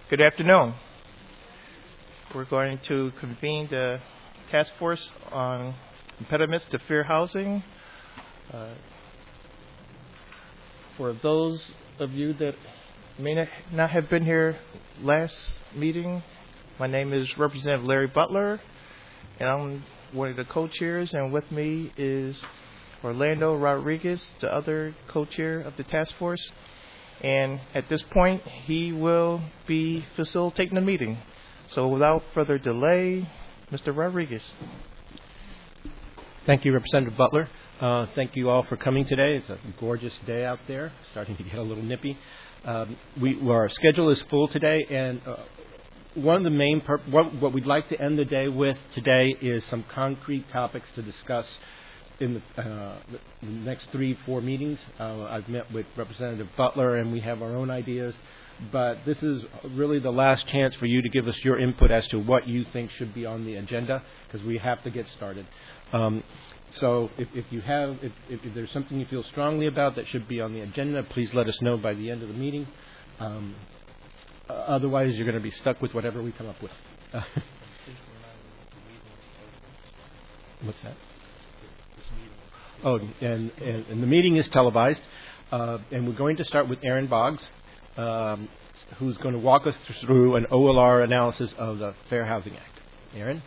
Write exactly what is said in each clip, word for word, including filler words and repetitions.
Good afternoon. We're going to convene the task force on impediments to fair housing. Uh, for those of you that may not have been here last meeting, my name is Representative Larry Butler, and I'm one of the co-chairs, and with me is Orlando Rodriguez, the other co-chair of the task force. And at this point, he will be facilitating the meeting. So without further delay, Mister Rodriguez. Thank you, Representative Butler. Uh, thank you all for coming today. It's a gorgeous day out there, starting to get a little nippy. Um, we, well, our schedule is full today, and uh, one of the main, pur- what, what we'd like to end the day with today is some concrete topics to discuss in the, uh, the next three, four meetings. Uh, I've met with Representative Butler, and we have our own ideas. But this is really the last chance for you to give us your input as to what you think should be on the agenda, because we have to get started. Um, so if, if you have, if, if there's something you feel strongly about that should be on the agenda, please let us know by the end of the meeting. Um, uh, otherwise, you're going to be stuck with whatever we come up with. Uh, what's that? Oh, and, and, and the meeting is televised, uh, and we're going to start with Aaron Boggs, um, who's going to walk us through an O L R analysis of the Fair Housing Act. Aaron?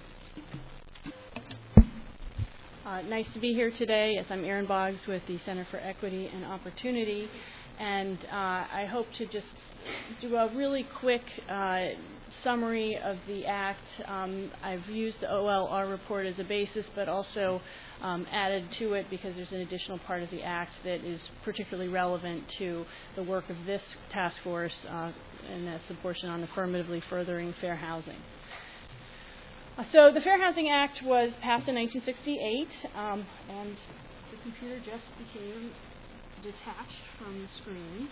Uh, nice to be here today. Yes, I'm Aaron Boggs with the Center for Equity and Opportunity, and uh, I hope to just do a really quick uh, summary of the Act. Um, I've used the O L R report as a basis, but also um, added to it because there's an additional part of the Act that is particularly relevant to the work of this task force, uh, and that's the portion on affirmatively furthering fair housing. Uh, so the Fair Housing Act was passed in nineteen sixty-eight, um, and the computer just became detached from the screen.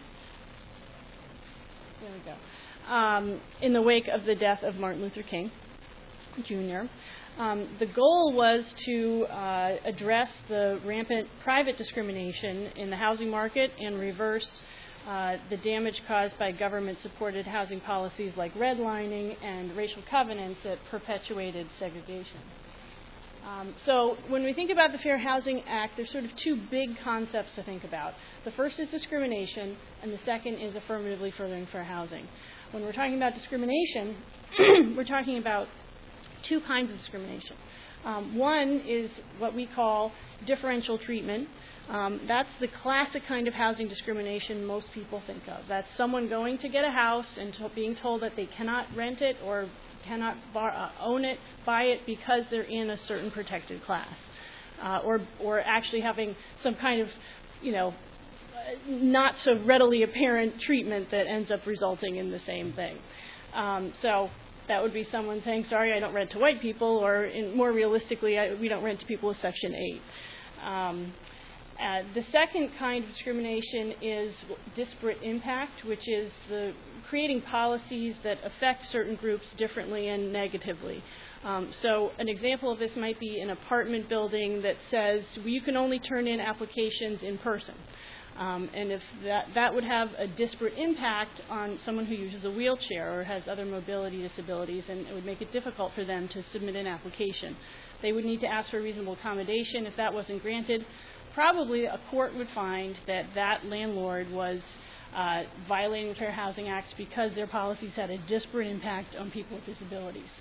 There we go. Um, in the wake of the death of Martin Luther King, Junior Um, the goal was to uh, address the rampant private discrimination in the housing market and reverse uh, the damage caused by government-supported housing policies like redlining and racial covenants that perpetuated segregation. Um, so when we think about the Fair Housing Act, there's sort of two big concepts to think about. The first is discrimination, and the second is affirmatively furthering fair housing. When we're talking about discrimination, we're talking about two kinds of discrimination. Um, one is what we call differential treatment. Um, that's the classic kind of housing discrimination most people think of. That's someone going to get a house and to being told that they cannot rent it or cannot bar, uh, own it, buy it because they're in a certain protected class, uh, or or actually having some kind of, you know, not so readily apparent treatment that ends up resulting in the same thing. Um, so that would be someone saying, sorry, I don't rent to white people, or in, more realistically, I, we don't rent to people with Section eight. Um, uh, the second kind of discrimination is disparate impact, which is the creating policies that affect certain groups differently and negatively. Um, so an example of this might be an apartment building that says, well, you can only turn in applications in person. Um, and if that, that would have a disparate impact on someone who uses a wheelchair or has other mobility disabilities, and it would make it difficult for them to submit an application. They would need to ask for reasonable accommodation. If that wasn't granted, probably a court would find that that landlord was uh, violating the Fair Housing Act because their policies had a disparate impact on people with disabilities.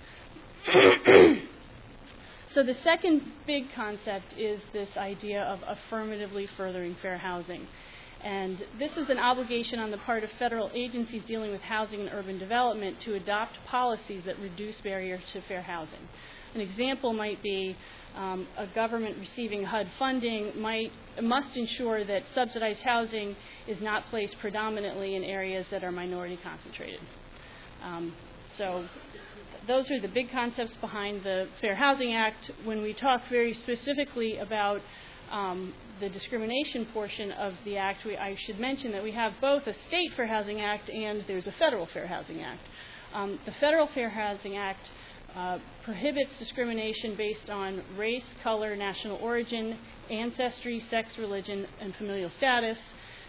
So the second big concept is this idea of affirmatively furthering fair housing. And this is an obligation on the part of federal agencies dealing with housing and urban development to adopt policies that reduce barriers to fair housing. An example might be um, a government receiving H U D funding might must ensure that subsidized housing is not placed predominantly in areas that are minority concentrated. Um, so those are the big concepts behind the Fair Housing Act. When we talk very specifically about um, the discrimination portion of the Act, we, I should mention that we have both a state Fair Housing Act and there's a federal Fair Housing Act. Um, the federal Fair Housing Act uh, prohibits discrimination based on race, color, national origin, ancestry, sex, religion, and familial status.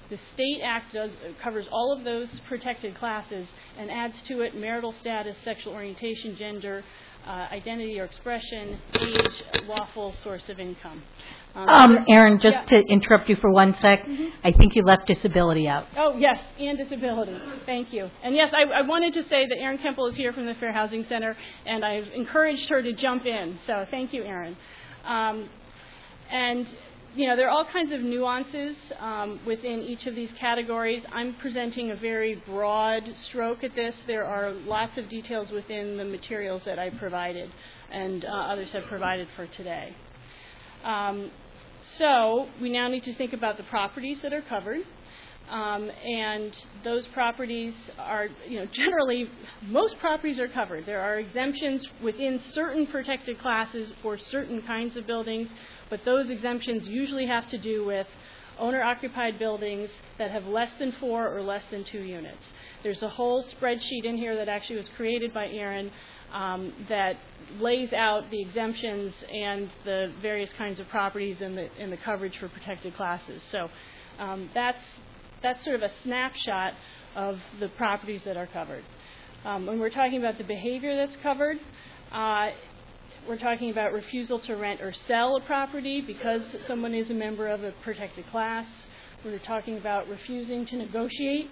The State Act does, covers all of those protected classes and adds to it marital status, sexual orientation, gender, uh, identity or expression, age, lawful source of income. Um, um, Erin, just yeah. to interrupt you for one sec, Mm-hmm. I think you left disability out. Oh, yes, and disability. Thank you. And yes, I, I wanted to say that Erin Kemple is here from the Fair Housing Center, and I've encouraged her to jump in. So thank you, Erin. Um, and, you know, there are all kinds of nuances um, within each of these categories. I'm presenting a very broad stroke at this. There are lots of details within the materials that I provided and uh, others have provided for today. Um, so we now need to think about the properties that are covered. Um, and those properties are, you know, generally, most properties are covered. There are exemptions within certain protected classes for certain kinds of buildings, but those exemptions usually have to do with owner-occupied buildings that have less than four or less than two units. There's a whole spreadsheet in here that actually was created by Erin um, that lays out the exemptions and the various kinds of properties and the, and the coverage for protected classes. So um, that's That's sort of a snapshot of the properties that are covered. Um, when we're talking about the behavior that's covered, uh, we're talking about refusal to rent or sell a property because someone is a member of a protected class. We're talking about refusing to negotiate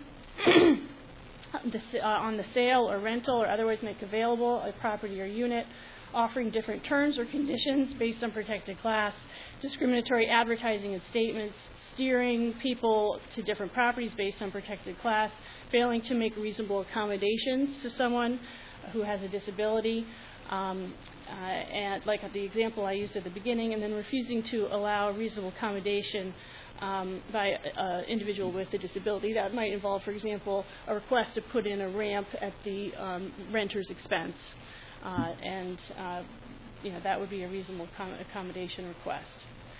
the, uh, on the sale or rental or otherwise make available a property or unit, offering different terms or conditions based on protected class, discriminatory advertising and statements, steering people to different properties based on protected class, failing to make reasonable accommodations to someone who has a disability, um, uh, and like the example I used at the beginning, and then refusing to allow reasonable accommodation um, by an individual with a disability. That might involve, for example, a request to put in a ramp at the um, renter's expense, uh, and uh, you know that would be a reasonable com- accommodation request.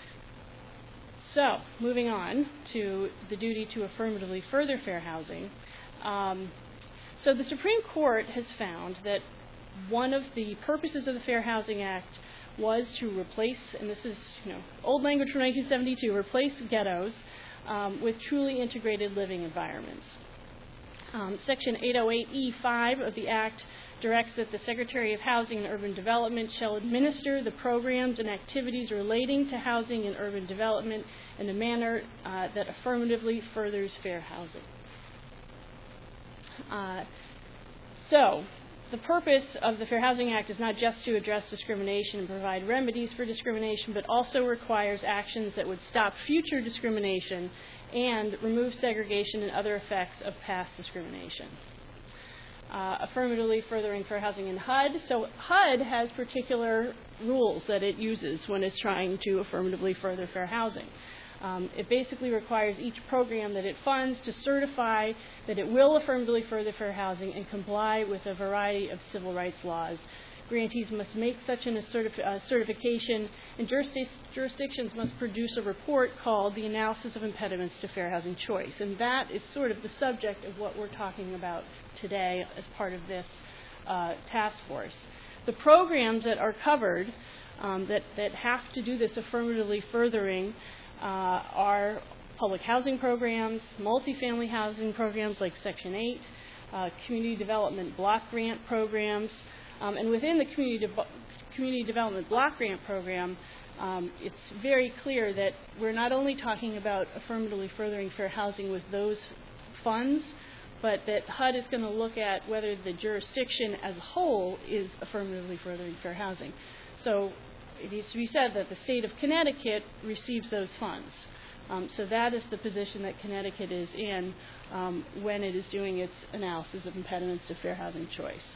So, moving on to the duty to affirmatively further fair housing. Um, so the Supreme Court has found that one of the purposes of the Fair Housing Act was to replace, and this is you know old language from nineteen seventy-two, replace ghettos um, with truly integrated living environments. Um, Section eight oh eight E five of the Act directs that the Secretary of Housing and Urban Development shall administer the programs and activities relating to housing and urban development in a manner uh, that affirmatively furthers fair housing. Uh, so, the purpose of the Fair Housing Act is not just to address discrimination and provide remedies for discrimination, but also requires actions that would stop future discrimination and remove segregation and other effects of past discrimination. Uh, affirmatively furthering fair housing in H U D. So H U D has particular rules that it uses when it's trying to affirmatively further fair housing. Um, it basically requires each program that it funds to certify that it will affirmatively further fair housing and comply with a variety of civil rights laws. Grantees must make such an, a certif- uh, certification, and jurisdic- jurisdictions must produce a report called the Analysis of Impediments to Fair Housing Choice. And that is sort of the subject of what we're talking about today as part of this uh, task force. The programs that are covered um, that, that have to do this affirmatively furthering uh, are public housing programs, multifamily housing programs like Section eight, uh, community development block grant programs, Um, and within the community, de- community development block grant program, um, it's very clear that we're not only talking about affirmatively furthering fair housing with those funds, but that H U D is going to look at whether the jurisdiction as a whole is affirmatively furthering fair housing. So it needs to be said that the state of Connecticut receives those funds. Um, so that is the position that Connecticut is in um, when it is doing its analysis of impediments to fair housing choice.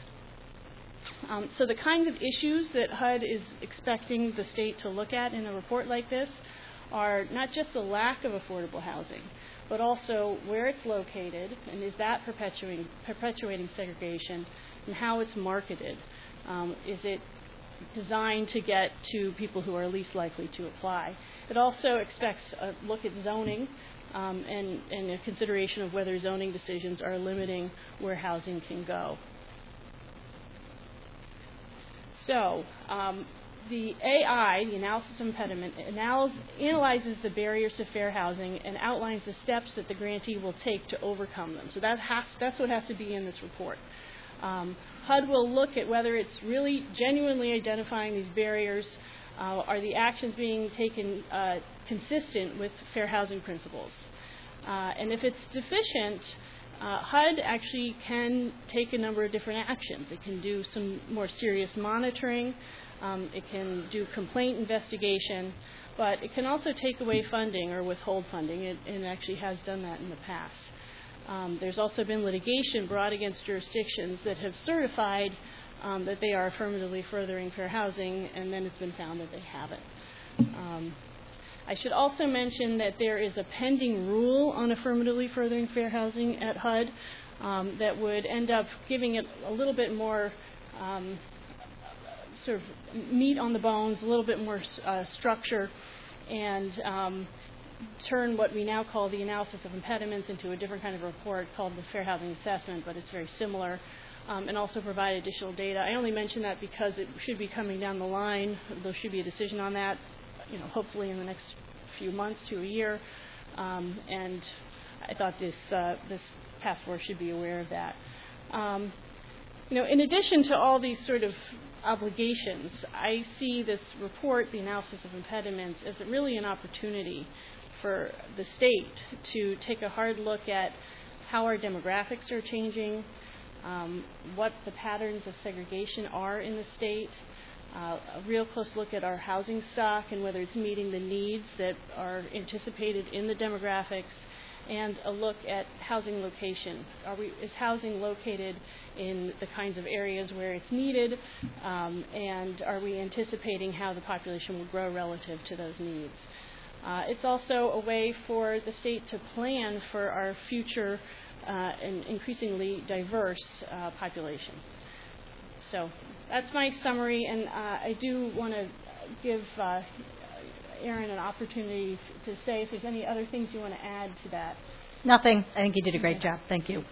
Um, so the kinds of issues that H U D is expecting the state to look at in a report like this are not just the lack of affordable housing, but also where it's located, and is that perpetuating, perpetuating segregation, and how it's marketed. Um, is it designed to get to people who are least likely to apply? It also expects a look at zoning um, and, and a consideration of whether zoning decisions are limiting where housing can go. So, um, the A I, the analysis of impediment, analyze, analyzes the barriers to fair housing and outlines the steps that the grantee will take to overcome them. So that has, that's what has to be in this report. Um, H U D will look at whether it's really genuinely identifying these barriers. Uh, are the actions being taken uh, consistent with fair housing principles? Uh, and if it's deficient, uh, H U D actually can take a number of different actions. It can do some more serious monitoring. Um, it can do complaint investigation. But it can also take away funding or withhold funding. It, it actually has done that in the past. Um, there's also been litigation brought against jurisdictions that have certified um, that they are affirmatively furthering fair housing, and then it's been found that they haven't. Um, I should also mention that there is a pending rule on affirmatively furthering fair housing at H U D um, that would end up giving it a little bit more um, sort of meat on the bones, a little bit more uh, structure, and um, turn what we now call the analysis of impediments into a different kind of report called the Fair Housing Assessment, but it's very similar, um, and also provide additional data. I only mention that because it should be coming down the line. There should be a decision on that, you know, hopefully in the next few months to a year, um, and I thought this uh, this task force should be aware of that. Um, you know, in addition to all these sort of obligations, I see this report, the analysis of impediments, as really an opportunity for the state to take a hard look at how our demographics are changing, um, what the patterns of segregation are in the state, uh, a real close look at our housing stock and whether it's meeting the needs that are anticipated in the demographics, and a look at housing location. Are we, is housing located in the kinds of areas where it's needed, um, and are we anticipating how the population will grow relative to those needs? Uh, it's also a way for the state to plan for our future uh, and increasingly diverse uh, population. So that's my summary, and uh, I do want to give uh, Erin an opportunity to say if there's any other things you want to add to that. Nothing. I think you did a great job. Thank you.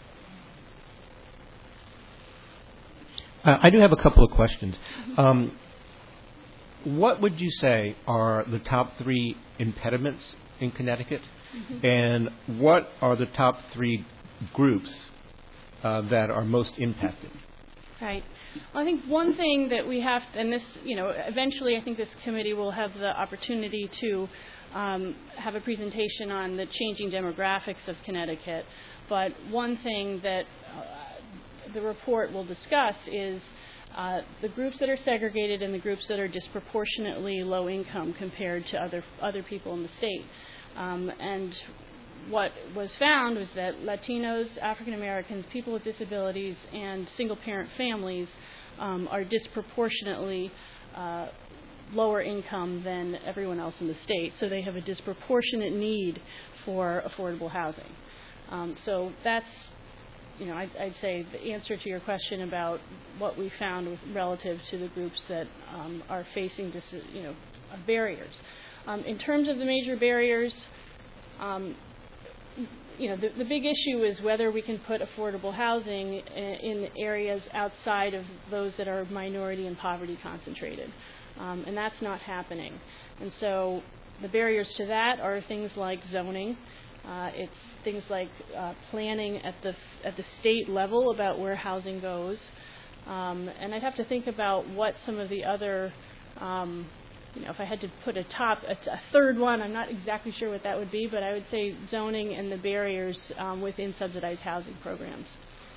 Uh, I do have a couple of questions. Um, what would you say are the top three impediments in Connecticut, mm-hmm. and what are the top three groups uh, that are most impacted? Right. Well, I think one thing that we have, and this, you know, eventually I think this committee will have the opportunity to um, have a presentation on the changing demographics of Connecticut. But one thing that uh, the report will discuss is uh, the groups that are segregated and the groups that are disproportionately low income compared to other other people in the state. Um, and what was found was that Latinos, African Americans, people with disabilities, and single-parent families um, are disproportionately uh, lower income than everyone else in the state. So they have a disproportionate need for affordable housing. Um, so that's, you know, I'd, I'd say the answer to your question about what we found with, relative to the groups that um, are facing, dis, you know, barriers. Um, in terms of the major barriers, um, you know, the, the big issue is whether we can put affordable housing in, in areas outside of those that are minority and poverty concentrated. Um, and that's not happening. And so the barriers to that are things like zoning. Uh, it's things like uh, planning at the at the state level about where housing goes. Um, and I'd have to think about what some of the other um, You know, if I had to put a top, a, a third one, I'm not exactly sure what that would be, but I would say zoning and the barriers um, within subsidized housing programs.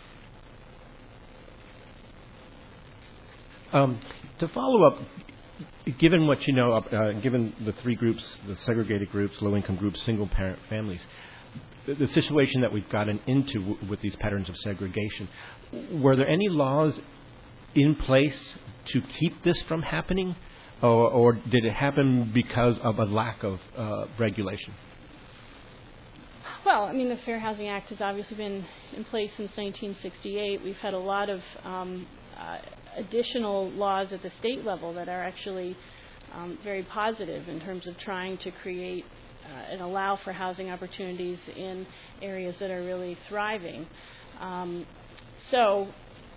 Um, to follow up, given what you know, uh, given the three groups, the segregated groups, low-income groups, single-parent families, the, the situation that we've gotten into w- with these patterns of segregation, were there any laws in place to keep this from happening? Or, or did it happen because of a lack of uh, regulation? Well, I mean, the Fair Housing Act has obviously been in place since nineteen sixty-eight. We've had a lot of um, uh, additional laws at the state level that are actually um, very positive in terms of trying to create uh, and allow for housing opportunities in areas that are really thriving. Um, so,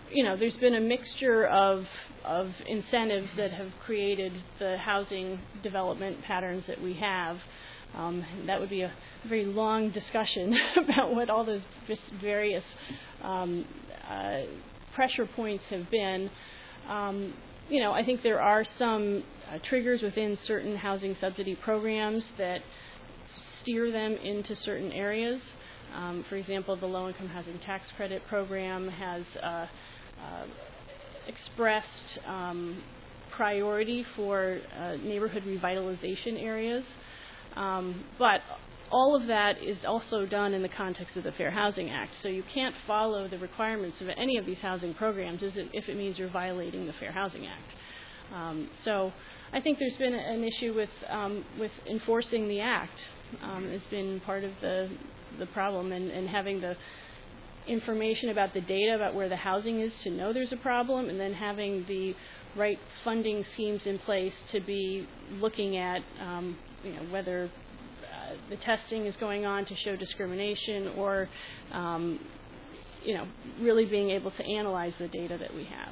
you know, there's been a mixture of of incentives that have created the housing development patterns that we have. Um, that would be a very long discussion about what all those various um, uh, pressure points have been. Um, you know, I think there are some uh, triggers within certain housing subsidy programs that steer them into certain areas. Um, for example, the Low-Income Housing Tax Credit Program has uh, uh, expressed um, priority for uh, neighborhood revitalization areas. Um, but all of that is also done in the context of the Fair Housing Act. So you can't follow the requirements of any of these housing programs if it means you're violating the Fair Housing Act. Um, so I think there's been an issue with um, with enforcing the act. Um, has been part of the the problem, and, and having the information about the data about where the housing is to know there's a problem, and then having the right funding schemes in place to be looking at um, you know, whether uh, the testing is going on to show discrimination, or um, you know, really being able to analyze the data that we have.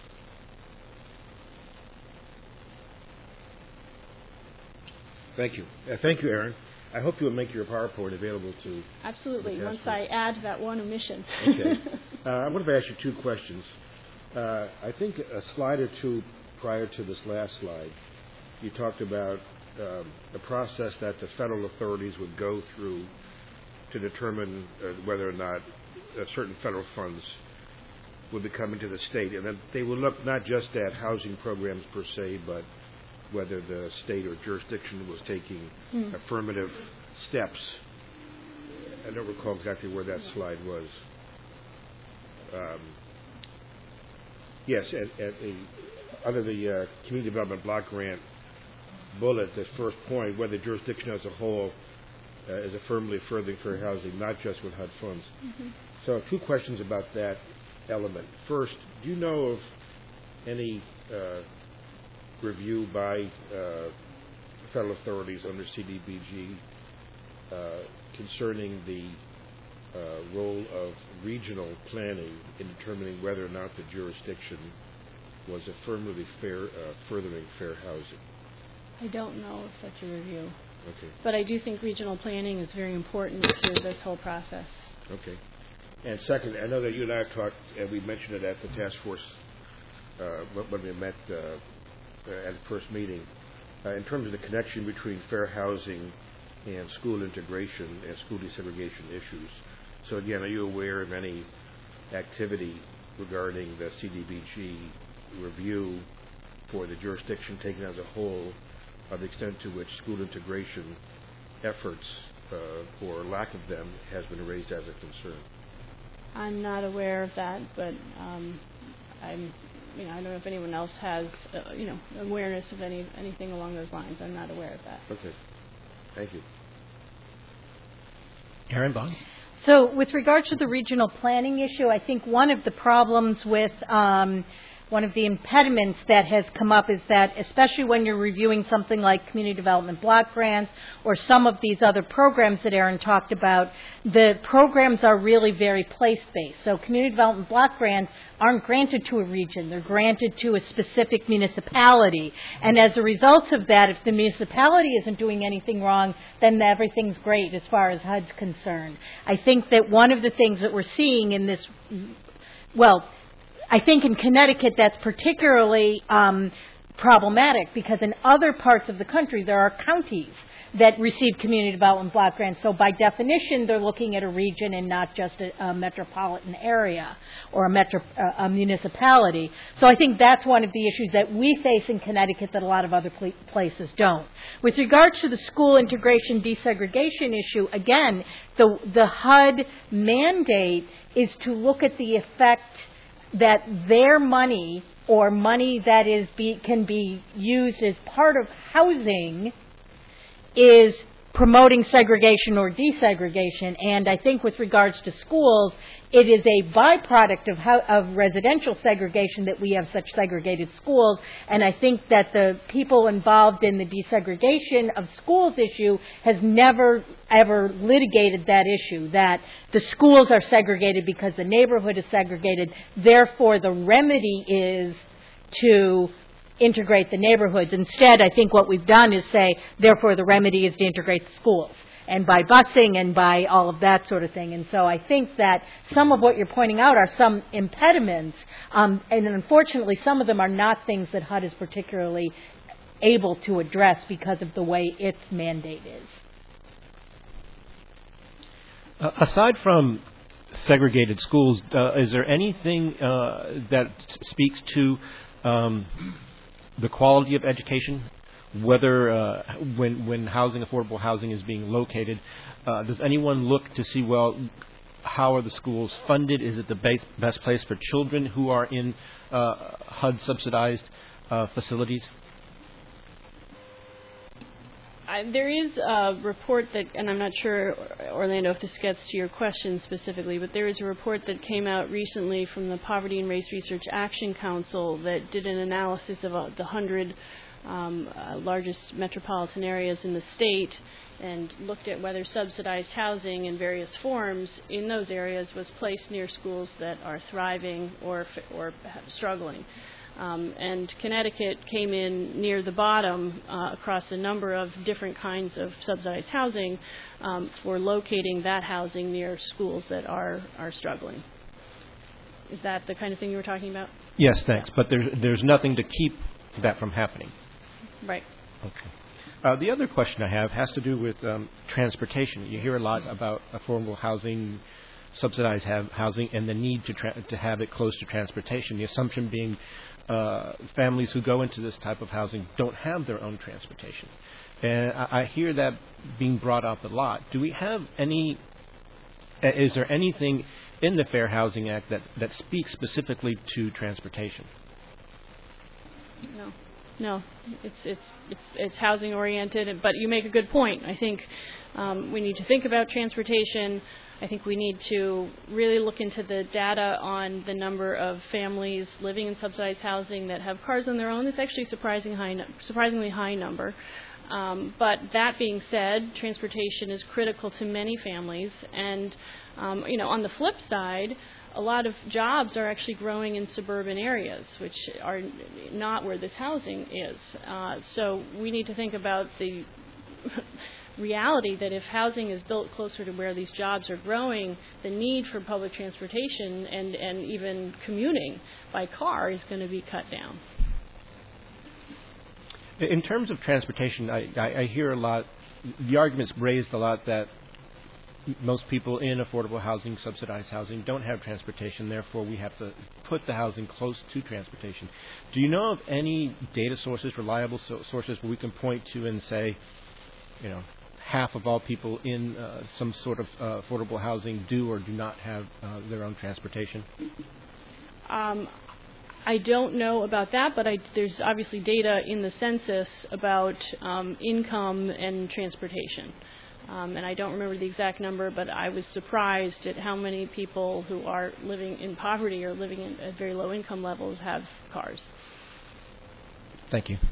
Thank you. Uh, thank you, Erin. I hope you will make your PowerPoint available to Absolutely, the once I add that one omission. Okay. Uh, I want to ask you two questions. Uh, I think a slide or two prior to this last slide, you talked about um, the process that the federal authorities would go through to determine uh, whether or not uh, certain federal funds would be coming to the state, and that they would look not just at housing programs per se, but whether the state or jurisdiction was taking mm. affirmative steps. I don't recall exactly where that slide was. Um, yes, at, at a, under the uh, Community Development Block Grant bullet, the first point, whether jurisdiction as a whole uh, is affirmatively furthering fair housing, not just with H U D funds. Mm-hmm. So two questions about that element. First, do you know of any uh, review by uh, federal authorities under C D B G uh, concerning the uh, role of regional planning in determining whether or not the jurisdiction was affirmatively fair, uh, furthering fair housing? I don't know of such a review. Okay. But I do think regional planning is very important to this whole process. Okay. And second, I know that you and I have talked, and we mentioned it at the task force uh, when we met uh, uh, at the first meeting, uh, in terms of the connection between fair housing and school integration and school desegregation issues. So again, are you aware of any activity regarding the C D B G review for the jurisdiction taken as a whole, of the extent to which school integration efforts uh, or lack of them has been raised as a concern? I'm not aware of that, but um, I'm, you know, I don't know if anyone else has, uh, you know, awareness of any anything along those lines. I'm not aware of that. Okay, thank you. Erin Bond. So, with regard to the regional planning issue, I think one of the problems with um, one of the impediments that has come up is that, especially when you're reviewing something like community development block grants or some of these other programs that Erin talked about, the programs are really very place-based. So community development block grants aren't granted to a region. They're granted to a specific municipality. And as a result of that, if the municipality isn't doing anything wrong, then everything's great as far as H U D's concerned. I think that one of the things that we're seeing in this, well, I think in Connecticut that's particularly um, problematic, because in other parts of the country there are counties that receive community development block grants. So by definition, they're looking at a region and not just a, a metropolitan area or a, metro, uh, a municipality. So I think that's one of the issues that we face in Connecticut that a lot of other pl- places don't. With regard to the school integration desegregation issue, again, the, the H U D mandate is to look at the effect that their money or money that is be, can be used as part of housing is promoting segregation or desegregation. And I think with regards to schools, it is a byproduct of, how, of residential segregation that we have such segregated schools. And I think that the people involved in the desegregation of schools issue has never, ever litigated that issue, that the schools are segregated because the neighborhood is segregated. Therefore, the remedy is to integrate the neighborhoods. Instead, I think what we've done is say, therefore, the remedy is to integrate the schools, and by busing and by all of that sort of thing. And so I think that some of what you're pointing out are some impediments, um, and unfortunately, some of them are not things that H U D is particularly able to address because of the way its mandate is. Uh, aside from segregated schools, uh, is there anything uh, that speaks to um, the quality of education, whether uh, when when housing, affordable housing is being located, uh, does anyone look to see, well, how are the schools funded? Is it the base, best place for children who are in uh, H U D-subsidized uh, facilities? I, there is a report that, and I'm not sure, Orlando, if this gets to your question specifically, but there is a report that came out recently from the Poverty and Race Research Action Council that did an analysis of uh, the one hundred um, uh, largest metropolitan areas in the state and looked at whether subsidized housing in various forms in those areas was placed near schools that are thriving or, or struggling. Um, and Connecticut came in near the bottom uh, across a number of different kinds of subsidized housing um, for locating that housing near schools that are, are struggling. Is that the kind of thing you were talking about? Yes, thanks. But there's, there's nothing to keep that from happening. Right. Okay. Uh, the other question I have has to do with um, transportation. You hear a lot about affordable housing, subsidized have housing, and the need to tra- to have it close to transportation. The assumption being uh, families who go into this type of housing don't have their own transportation. And I, I hear that being brought up a lot. Do we have any, is there anything in the Fair Housing Act that, that speaks specifically to transportation? No. No, it's it's it's it's housing oriented, but you make a good point. I think um, we need to think about transportation. I think we need to really look into the data on the number of families living in subsidized housing that have cars on their own. It's actually a surprising high, surprisingly high number. Um, but that being said, transportation is critical to many families, and um, you know, on the flip side, a lot of jobs are actually growing in suburban areas, which are not where this housing is. Uh, so we need to think about the reality that if housing is built closer to where these jobs are growing, the need for public transportation and, and even commuting by car is going to be cut down. In terms of transportation, I, I, I hear a lot, the argument's raised a lot that most people in affordable housing, subsidized housing, don't have transportation. Therefore, we have to put the housing close to transportation. Do you know of any data sources, reliable so- sources, where we can point to and say, you know, half of all people in uh, some sort of uh, affordable housing do or do not have uh, their own transportation? Um, I don't know about that, but I, there's obviously data in the census about um, income and transportation. Um, and I don't remember the exact number, but I was surprised at how many people who are living in poverty or living in, at very low income levels have cars. Thank you.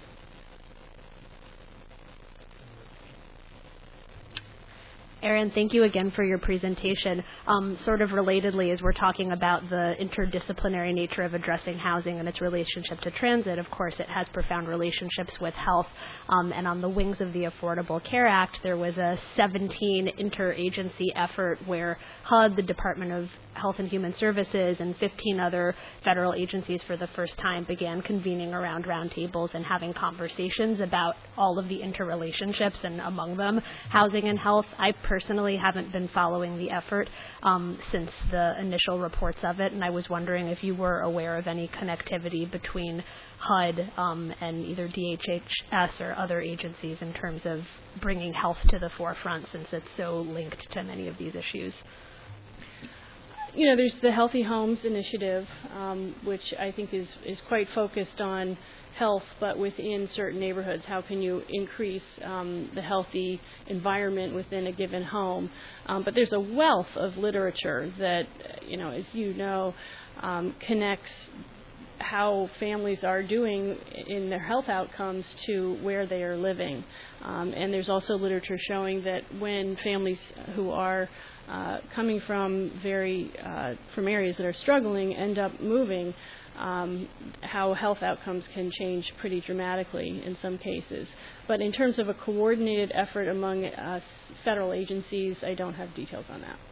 Erin, thank you again for your presentation. Um, sort of relatedly, as we're talking about the interdisciplinary nature of addressing housing and its relationship to transit, of course, it has profound relationships with health. Um, and on the wings of the Affordable Care Act, there was a seventeen interagency effort where H U D, the Department of Health and Human Services, and fifteen other federal agencies for the first time began convening around roundtables and having conversations about all of the interrelationships, and among them, housing and health. I personally haven't been following the effort um, since the initial reports of it, and I was wondering if you were aware of any connectivity between H U D um, and either D H H S or other agencies in terms of bringing health to the forefront, since it's so linked to many of these issues. you know, there's the Healthy Homes Initiative, um, which I think is, is quite focused on health, but within certain neighborhoods. How can you increase um, the healthy environment within a given home? Um, but there's a wealth of literature that, you know, as you know, um, connects how families are doing in their health outcomes to where they are living. Um, and there's also literature showing that when families who are uh, coming from very uh, from areas that are struggling end up moving, um, how health outcomes can change pretty dramatically in some cases. But in terms of a coordinated effort among uh, federal agencies, I don't have details on that.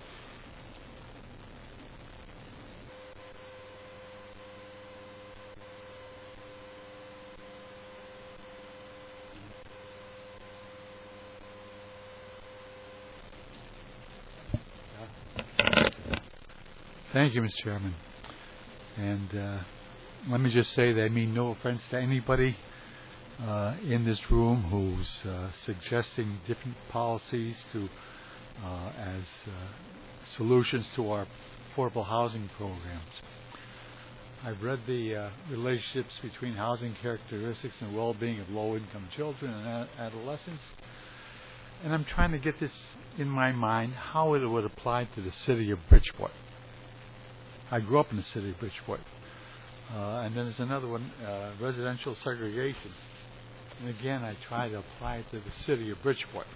Thank you, Mister Chairman. And uh, let me just say that I mean no offense to anybody uh, in this room who's uh, suggesting different policies to uh, as uh, solutions to our affordable housing programs. I've read the uh, relationships between housing characteristics and well-being of low-income children and ad- adolescents, and I'm trying to get this in my mind how it would apply to the city of Bridgeport. I grew up in the city of Bridgeport. Uh, and then there's another one, uh, residential segregation. And again, I try to apply it to the city of Bridgeport.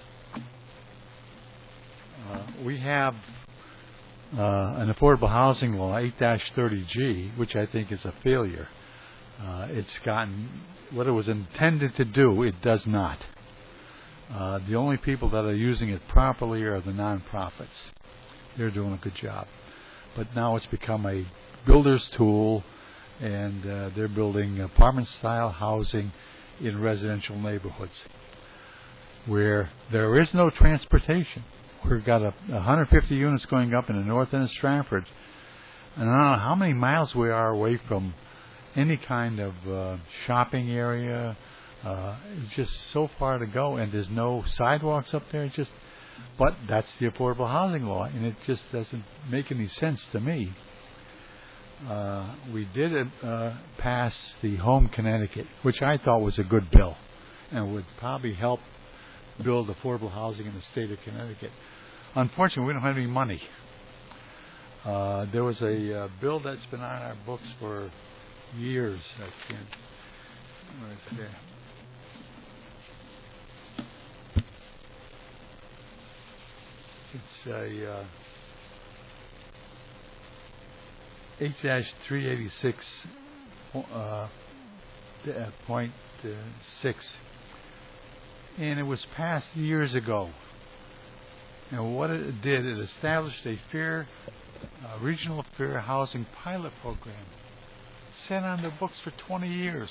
Uh, we have uh, an affordable housing law, eight dash thirty G, which I think is a failure. Uh, it's gotten what it was intended to do, it does not. Uh, the only people that are using it properly are the nonprofits. They're doing a good job. But now it's become a builder's tool, and uh, they're building apartment-style housing in residential neighborhoods where there is no transportation. We've got a, one hundred fifty units going up in the north end of Stratford, and I don't know how many miles we are away from any kind of uh, shopping area. Uh, it's just so far to go, and there's no sidewalks up there. It's just But that's the affordable housing law, and it just doesn't make any sense to me. Uh, we did uh, pass the Home Connecticut, which I thought was a good bill and would probably help build affordable housing in the state of Connecticut. Unfortunately, we don't have any money. Uh, there was a uh, bill that's been on our books for years. I can't. Where is it there? It's a uh, eight dash three eighty-six uh, point six, and it was passed years ago. And what it did, it established a fair uh, regional fair housing pilot program. Sat on the books for twenty years,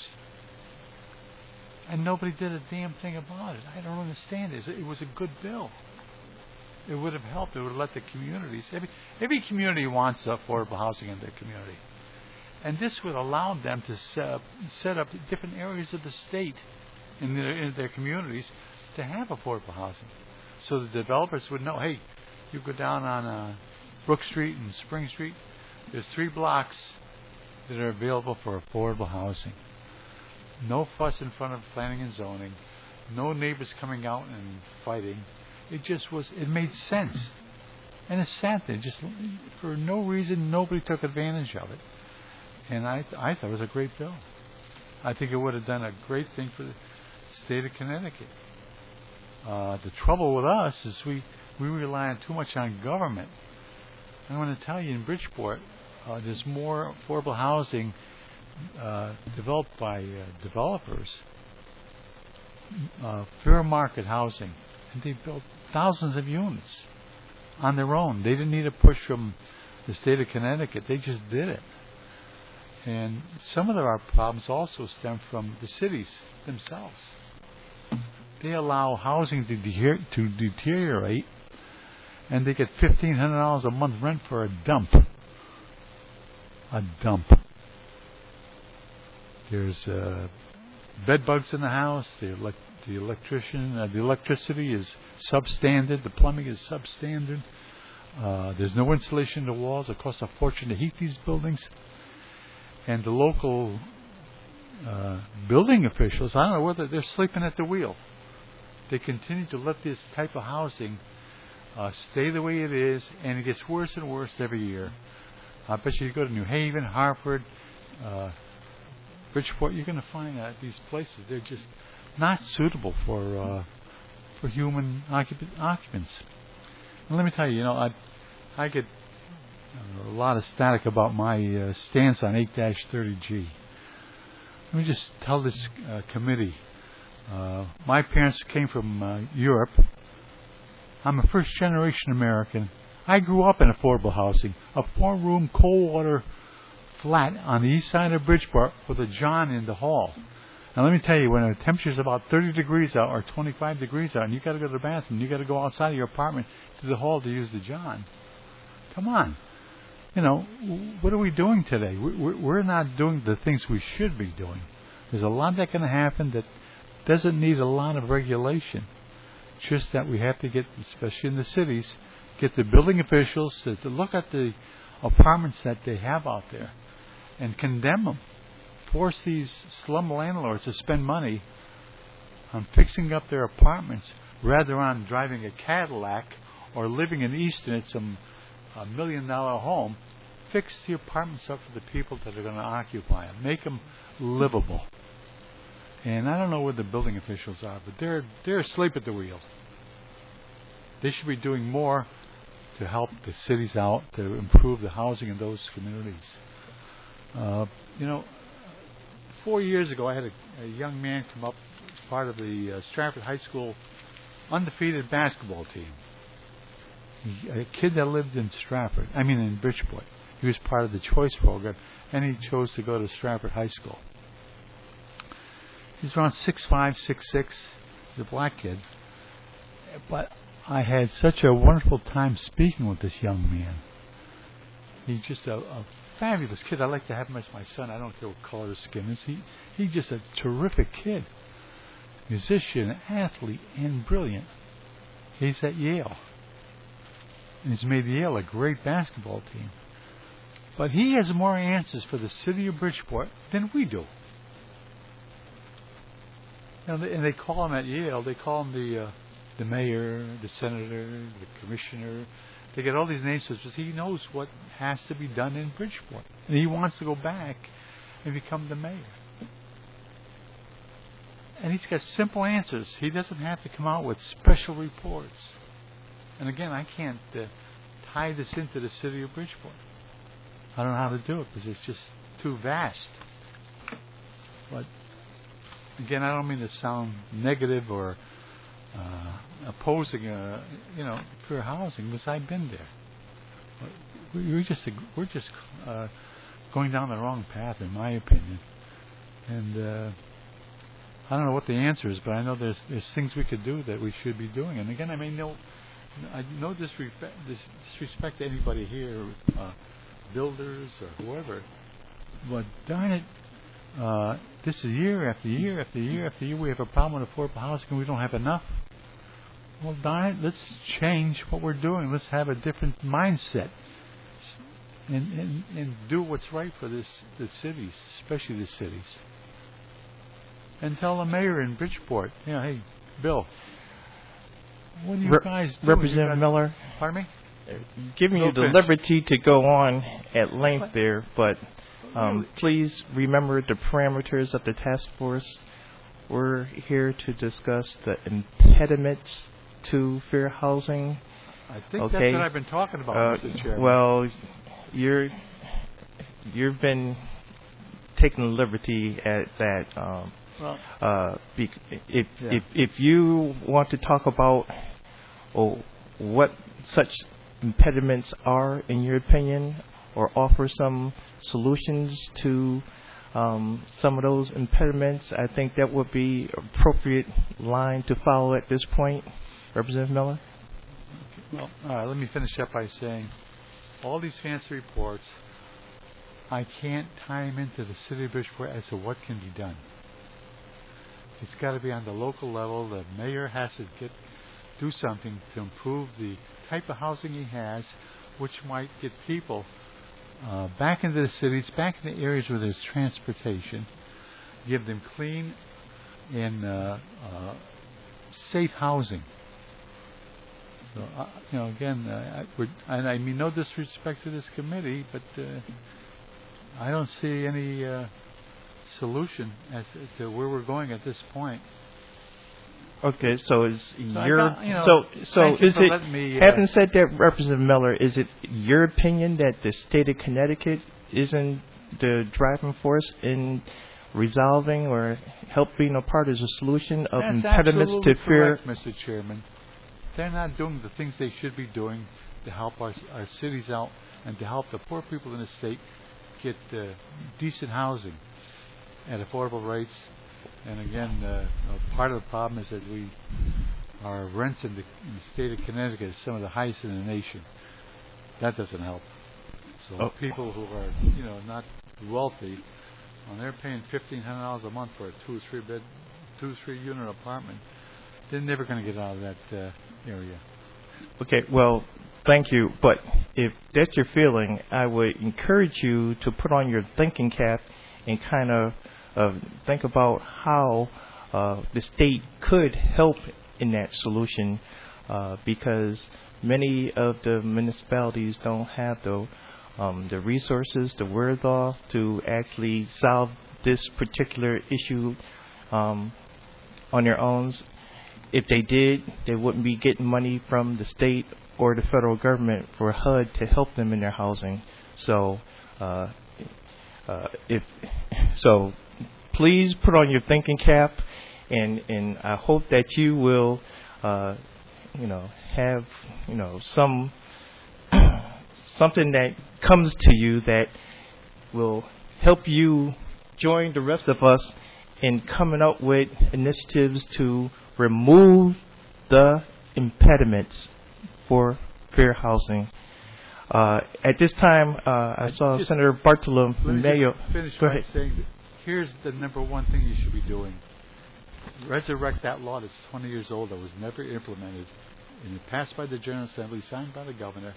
and nobody did a damn thing about it. I don't understand it. It was a good bill. It would have helped. It would have let the communities. Every, every community wants affordable housing in their community. And this would allow them to set, set up different areas of the state in their, in their communities to have affordable housing. So the developers would know, hey, you go down on uh, Brook Street and Spring Street, there's three blocks that are available for affordable housing. No fuss in front of planning and zoning. No neighbors coming out and fighting. It just was, it made sense. And it's sat there, just for no reason, nobody took advantage of it. And I I thought it was a great bill. I think it would have done a great thing for the state of Connecticut. Uh, the trouble with us is we, we rely on too much on government. And I'm going to tell you, in Bridgeport, uh, there's more affordable housing uh, developed by uh, developers, uh, fair market housing. And they built thousands of units on their own. They didn't need a push from the state of Connecticut. They just did it. And some of our problems also stem from the cities themselves. They allow housing to, de- to deteriorate, and they get fifteen hundred dollars a month rent for a dump. A dump. There's uh, bed bugs in the house. The, elect- the electrician, uh, the electricity is substandard. The plumbing is substandard. Uh, there's no insulation in the walls. It costs a fortune to heat these buildings. And the local uh, building officials, I don't know whether they're sleeping at the wheel. They continue to let this type of housing uh, stay the way it is, and it gets worse and worse every year. I bet you, you go to New Haven, Hartford, uh, Bridgeport, you're going to find that these places, they're just not suitable for uh, for human occup- occupants. And let me tell you, you know, I I get uh, a lot of static about my uh, stance on eight dash thirty G. Let me just tell this uh, committee. Uh, my parents came from uh, Europe. I'm a first-generation American. I grew up in affordable housing, a four-room, cold-water flat on the east side of Bridgeport with a john in the hall. Now, let me tell you, when the temperature's about thirty degrees out or twenty-five degrees out, and you got to go to the bathroom, you got to go outside of your apartment to the hall to use the john. Come on. You know, what are we doing today? We're not doing the things we should be doing. There's a lot that can happen that doesn't need a lot of regulation. Just that we have to get, especially in the cities, get the building officials to, to look at the apartments that they have out there and condemn them. Force these slum landlords to spend money on fixing up their apartments rather on driving a Cadillac or living in Easton at some a million dollar home. Fix the apartments up for the people that are going to occupy them. Make them livable. And I don't know where the building officials are, but they're they're asleep at the wheel. They should be doing more to help the cities out, to improve the housing in those communities. Uh, you know, four years ago, I had a, a young man come up, part of the uh, Stratford High School undefeated basketball team. He, a kid that lived in Stratford, I mean in Bridgeport. He was part of the choice program, and he chose to go to Stratford High School. He's around six five, six six. He's a black kid. But I had such a wonderful time speaking with this young man. He's just a, a fabulous kid. I like to have him as my son. I don't care what color his skin is. He he's just a terrific kid. Musician, athlete, and brilliant. He's at Yale. And he's made Yale a great basketball team. But he has more answers for the city of Bridgeport than we do. And they, and they call him at Yale, they call him the uh, the mayor, the senator, the commissioner. They get all these names because he knows what has to be done in Bridgeport. And he wants to go back and become the mayor. And he's got simple answers. He doesn't have to come out with special reports. And again, I can't uh, tie this into the city of Bridgeport. I don't know how to do it because it's just too vast. But again, I don't mean to sound negative or uh, opposing, uh, you know, fair housing, because I've been there. But we're just we're just uh, going down the wrong path, in my opinion. And uh, I don't know what the answer is, but I know there's there's things we could do that we should be doing. And again, I mean, no, I no disrespect, disrespect to anybody here, uh, builders or whoever, but darn it. Uh, this is year after year after year after year we have a problem with affordable housing and we don't have enough. Well, darn it, let's change what we're doing. Let's have a different mindset and, and, and do what's right for this the cities, especially the cities. And tell the mayor in Bridgeport, you know, hey, Bill, what do you Re- guys do? Representative Miller? Pardon me? Giving no you the liberty to go on at length what? there, but Um, please remember the parameters of the task force. We're here to discuss the impediments to fair housing. I think okay. that's what I've been talking about, uh, Mister Chairman. Well, you're you've been taking liberty at that. Um, well, uh, be, if yeah. if if you want to talk about oh, what such impediments are, in your opinion, or offer some solutions to um, some of those impediments, I think that would be an appropriate line to follow at this point. Representative Miller? Well, all right, let me finish up by saying all these fancy reports, I can't tie them into the city of Bridgeport as to what can be done. It's got to be on the local level. The mayor has to get do something to improve the type of housing he has, which might get people uh, back into the cities, back in the areas where there's transportation, give them clean and uh, uh, safe housing. So, uh, you know, again, uh, I, would, and I mean no disrespect to this committee, but uh, I don't see any uh, solution as to where we're going at this point. Okay, so is So I your got- you know, so so thank you is for it? letting me, uh, having said that, Representative Miller, is it your opinion that the state of Connecticut isn't the driving force in resolving or helping a part of the solution of That's impediments to absolutely fear? correct, Mister Chairman. They're not doing the things they should be doing to help our, our cities out and to help the poor people in the state get uh, decent housing at affordable rates. And again, uh, uh, part of the problem is that we our rents in the, in the state of Connecticut is some of the highest in the nation. That doesn't help. So Oh. people who are you know not wealthy, when they're paying fifteen hundred dollars a month for a two or three bed, two or three unit apartment, they're never going to get out of that uh, area. Okay, well, thank you. But if that's your feeling, I would encourage you to put on your thinking cap and kind of uh, think about how uh, the state could help in that solution, uh, because many of the municipalities don't have the um, the resources, the wherewithal to actually solve this particular issue um, on their own. If they did, they wouldn't be getting money from the state or the federal government for H U D to help them in their housing. So, uh, uh, if so, please put on your thinking cap, and and I hope that you will, uh, you know, have you know some something that comes to you that will help you join the rest of us in coming up with initiatives to remove the impediments for fair housing. Uh, at this time, uh, I saw Just- Senator Bartolomeo. Let me just finish Go by ahead. saying that here's the number one thing you should be doing. Resurrect that law that's twenty years old that was never implemented, and it passed by the General Assembly, signed by the governor.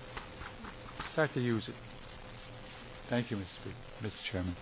Start to use it. Thank you, Mister Speaker, Mister Chairman.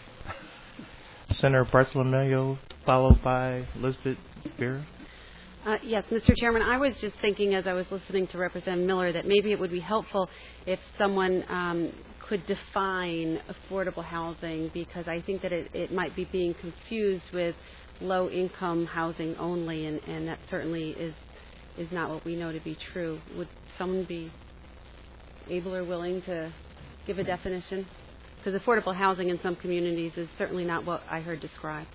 Senator Bartolomeo, followed by Elizabeth Vera. Uh, yes, Mister Chairman, I was just thinking as I was listening to Representative Miller that maybe it would be helpful if someone um, could define affordable housing, because I think that it, it might be being confused with low-income housing only, and, and that certainly is is not what we know to be true. Would someone be able or willing to give a definition? Because affordable housing in some communities is certainly not what I heard described.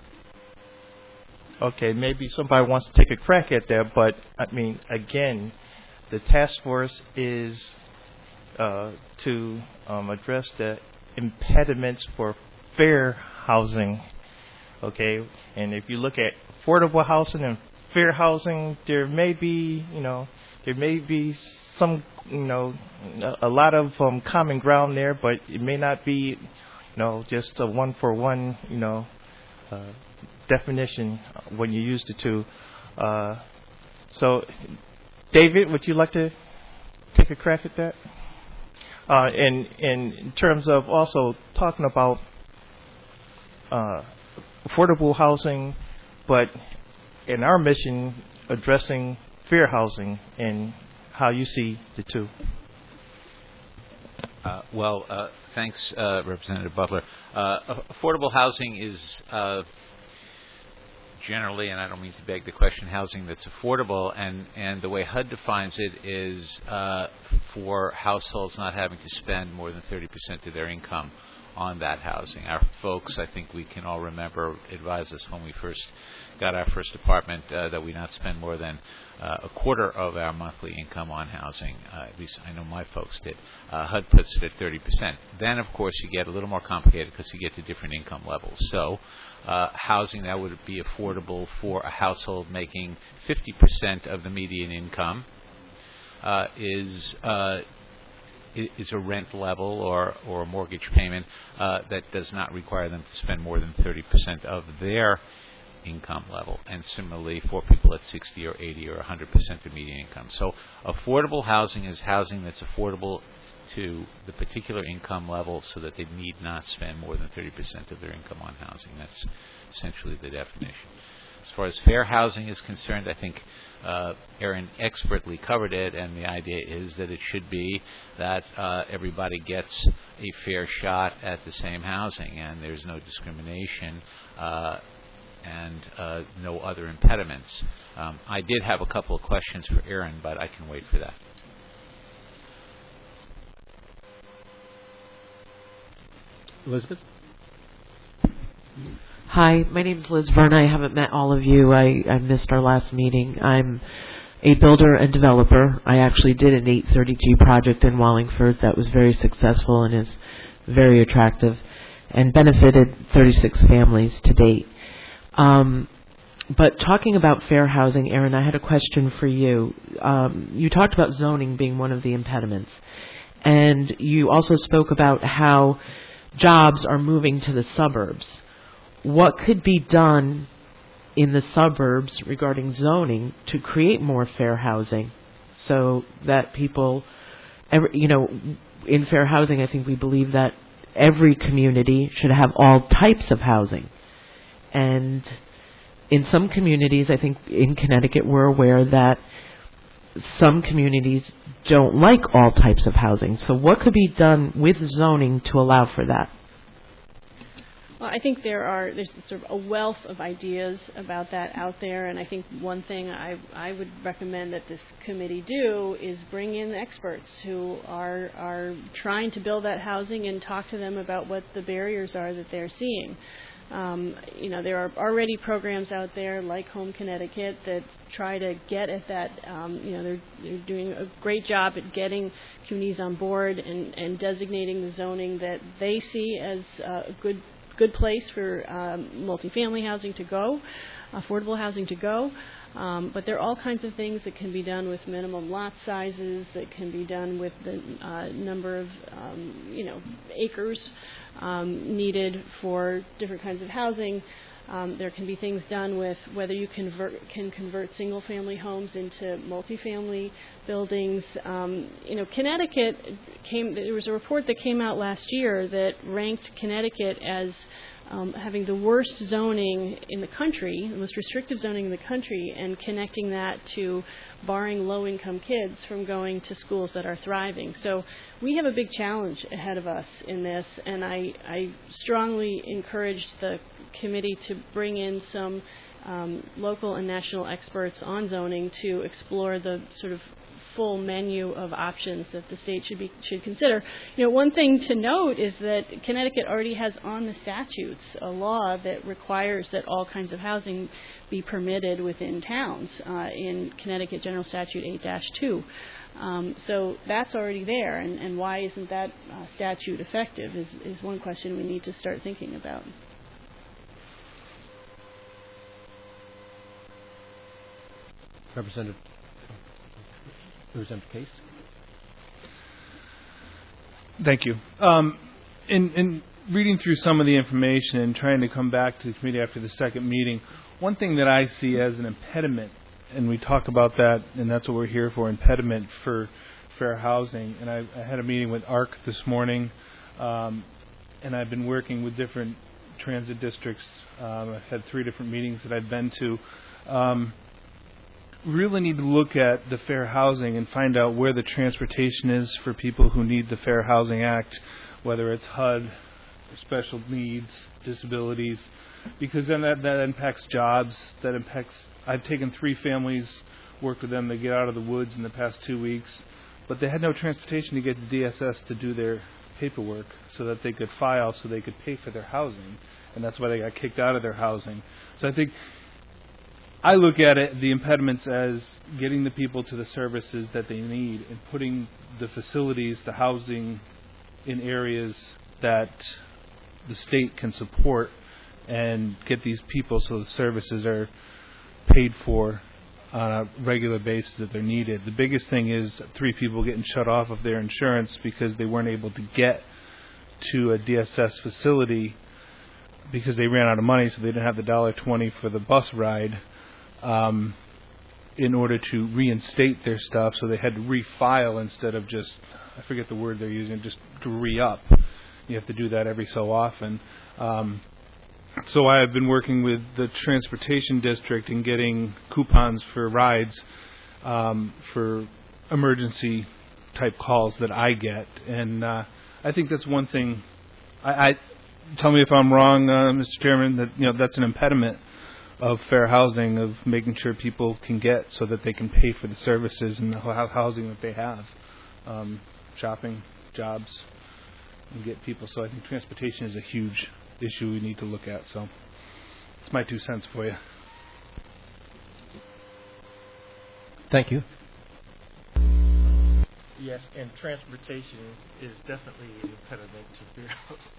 Okay, maybe somebody wants to take a crack at that, but I mean, again, the task force is uh, to um, address the impediments for fair housing. Okay, and if you look at affordable housing and fair housing, there may be, you know, there may be some, you know, a, a lot of um, common ground there, but it may not be, you know, just a one for one, you know, uh, definition when you use the two. Uh, so, David, would you like to take a crack at that? Uh, and, and in terms of also talking about uh, affordable housing, but in our mission addressing fair housing and how you see the two. Uh, well, uh, thanks, uh, Representative Butler. Uh, affordable housing is uh, generally, and I don't mean to beg the question, housing that's affordable, and, and the way H U D defines it is uh, for households not having to spend more than thirty percent of their income on that housing. Our folks, I think we can all remember, advised us when we first got our first apartment uh, that we not spend more than uh, a quarter of our monthly income on housing. Uh, at least I know my folks did. Uh, H U D puts it at thirty percent. Then, of course, you get a little more complicated because you get to different income levels. So uh, housing that would be affordable for a household making fifty percent of the median income uh, is uh, is a rent level or, or a mortgage payment uh, that does not require them to spend more than thirty percent of their income level, and similarly for people at sixty or eighty or one hundred percent of median income. So affordable housing is housing that's affordable to the particular income level so that they need not spend more than thirty percent of their income on housing. That's essentially the definition. As far as fair housing is concerned, I think uh, Erin expertly covered it, and the idea is that it should be that uh, everybody gets a fair shot at the same housing, and there's no discrimination uh, and uh, no other impediments. Um, I did have a couple of questions for Erin, but I can wait for that. Elizabeth? Hi, my name is Liz Verna. I haven't met all of you. I, I missed our last meeting. I'm a builder and developer. I actually did an eight thirty G project in Wallingford that was very successful and is very attractive and benefited thirty-six families to date. Um, but talking about fair housing, Erin, I had a question for you. Um, you talked about zoning being one of the impediments, and you also spoke about how jobs are moving to the suburbs. What could be done in the suburbs regarding zoning to create more fair housing so that people, every, you know, in fair housing, I think we believe that every community should have all types of housing. And in some communities, I think in Connecticut, we're aware that some communities don't like all types of housing. So what could be done with zoning to allow for that? Well, I think there are there's sort of a wealth of ideas about that out there, and I think one thing I I would recommend that this committee do is bring in experts who are are trying to build that housing and talk to them about what the barriers are that they're seeing. Um, you know, there are already programs out there like Home Connecticut that try to get at that. Um, you know, they're, they're doing a great job at getting communities on board and, and designating the zoning that they see as uh, a good good place for um, multifamily housing to go, affordable housing to go. Um, but there are all kinds of things that can be done with minimum lot sizes, that can be done with the uh, number of, um, you know, acres um, needed for different kinds of housing. Um, there can be things done with whether you convert, can convert single-family homes into multifamily buildings. Um, you know, Connecticut came. There was a report that came out last year that ranked Connecticut as um, having the worst zoning in the country, the most restrictive zoning in the country, and connecting that to barring low-income kids from going to schools that are thriving. So we have a big challenge ahead of us in this, and I, I strongly encourage the committee to bring in some um, local and national experts on zoning to explore the sort of full menu of options that the state should be should consider. You know, one thing to note is that Connecticut already has on the statutes a law that requires that all kinds of housing be permitted within towns uh, in Connecticut General Statute eight dash two. Um, so that's already there, and, and why isn't that uh, statute effective is, is one question we need to start thinking about. Representative, Representative Case. Thank you. Um, in, in reading through some of the information and trying to come back to the committee after the second meeting, one thing that I see as an impediment, and we talk about that, and that's what we're here for, impediment for fair housing. And I, I had a meeting with A R C this morning, um, and I've been working with different transit districts. Um, I've had three different meetings that I've been to. Um, really need to look at the Fair Housing and find out where the transportation is for people who need the Fair Housing Act, whether it's H U D, special needs, disabilities, because then that, that impacts jobs, that impacts, I've taken three families, worked with them to get out of the woods in the past two weeks, but they had no transportation to get to D S S to do their paperwork so that they could file, so they could pay for their housing, and that's why they got kicked out of their housing. So I think I look at it, the impediments, as getting the people to the services that they need and putting the facilities, the housing in areas that the state can support and get these people so the services are paid for on a regular basis that they're needed. The biggest thing is three people getting shut off of their insurance because they weren't able to get to a D S S facility because they ran out of money, so they didn't have the one dollar twenty for the bus ride, um, in order to reinstate their stuff, so they had to refile instead of just, I forget the word they're using, just to re-up. You have to do that every so often. Um, so I have been working with the transportation district and getting coupons for rides um, for emergency type calls that I get, and uh, I think that's one thing. I, I tell me if I'm wrong, uh, Mister Chairman, that you know that's an impediment of fair housing, of making sure people can get so that they can pay for the services and the housing that they have, um, shopping, jobs, and get people. So I think transportation is a huge issue we need to look at. So it's my two cents for you. Thank you. Yes, and transportation is definitely an impediment to fair housing.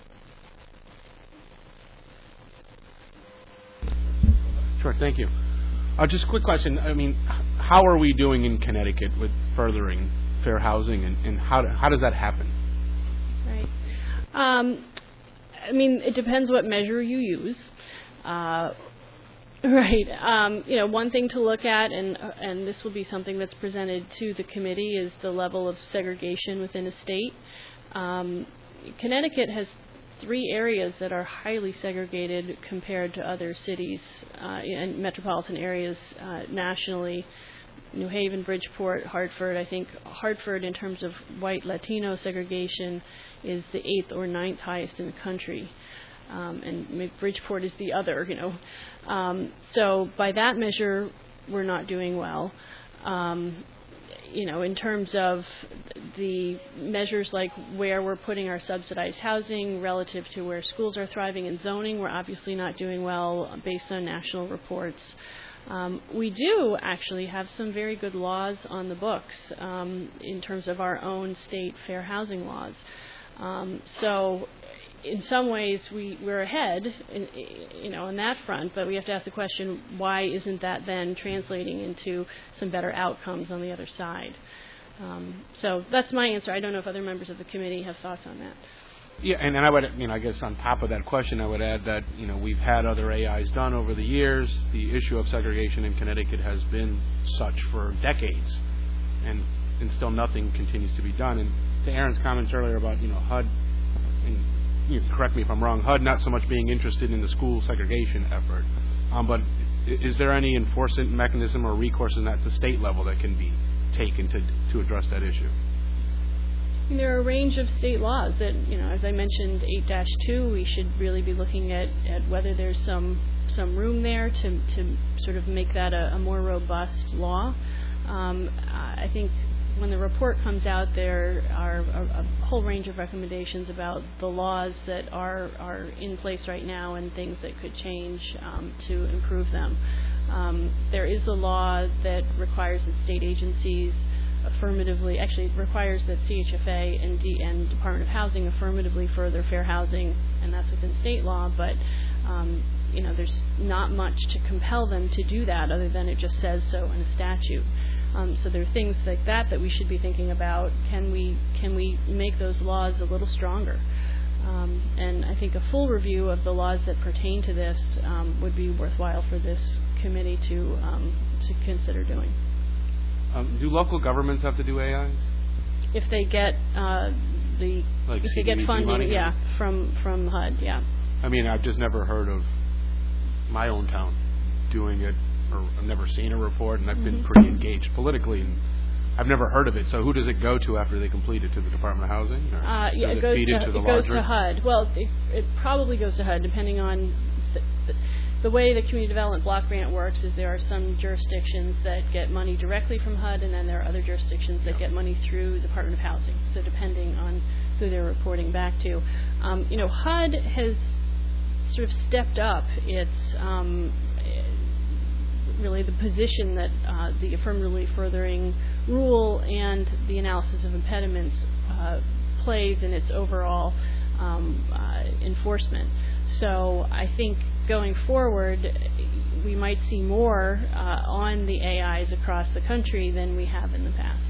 Sure, thank you. Uh, just a quick question. I mean, how are we doing in Connecticut with furthering fair housing, and, and how do, how does that happen? Right. Um, I mean, it depends what measure you use. Uh, right. Um, you know, one thing to look at, and and this will be something that's presented to the committee, is the level of segregation within a state. Um, Connecticut has three areas that are highly segregated compared to other cities uh, and metropolitan areas uh, nationally. New Haven, Bridgeport, Hartford. I think Hartford, in terms of white Latino segregation, is the eighth or ninth highest in the country. Um, and Bridgeport is the other, you know. Um, so by that measure, we're not doing well. Um, you know, in terms of the measures like where we're putting our subsidized housing relative to where schools are thriving in zoning, we're obviously not doing well based on national reports. Um, we do actually have some very good laws on the books um, in terms of our own state fair housing laws. Um, so in some ways we, we're ahead in, you know, on that front, but we have to ask the question, why isn't that then translating into some better outcomes on the other side? Um, so that's my answer. I don't know if other members of the committee have thoughts on that. Yeah, and, and I would, you know, I guess on top of that question, I would add that, you know, we've had other A Is done over the years. The issue of segregation in Connecticut has been such for decades, and, and still nothing continues to be done. And to Aaron's comments earlier about, you know, H U D, and you know, correct me if I'm wrong, H U D not so much being interested in the school segregation effort, um, but is there any enforcement mechanism or recourse in that at the state level that can be taken to to address that issue? There are a range of state laws that, you know, as I mentioned, eight dash two, we should really be looking at, at whether there's some some room there to to sort of make that a, a more robust law. Um, I think when the report comes out, there are a, a whole range of recommendations about the laws that are are in place right now and things that could change um, to improve them. Um, there is a law that requires that state agencies affirmatively, actually it requires that C H F A and, D, and Department of Housing affirmatively further fair housing, and that's within state law, but um, you know, there's not much to compel them to do that other than it just says so in a statute. Um, so there are things like that that we should be thinking about. Can we can we make those laws a little stronger? Um, and I think a full review of the laws that pertain to this um, would be worthwhile for this committee to um, to consider doing. Um, do local governments have to do A Is? If they get uh, the like if C D B G they get funding, money? yeah, from from H U D, yeah. I mean, I've just never heard of my own town doing it, or I've never seen a report, and I've mm-hmm. been pretty engaged politically, and I've never heard of it. So who does it go to after they complete it? To the Department of Housing? Or uh, yeah, does it, it goes feed to into the it goes larger? to H U D. Well, it, it probably goes to H U D, depending on the, the, the way the Community Development Block Grant works. Is there are some jurisdictions that get money directly from H U D, and then there are other jurisdictions that get money through the Department of Housing. So depending on who they're reporting back to, um, you know, H U D has sort of stepped up its um, really the position that uh, the affirmatively furthering rule and the analysis of impediments uh, plays in its overall um, uh, enforcement. So I think going forward, we might see more uh, on the A Is across the country than we have in the past.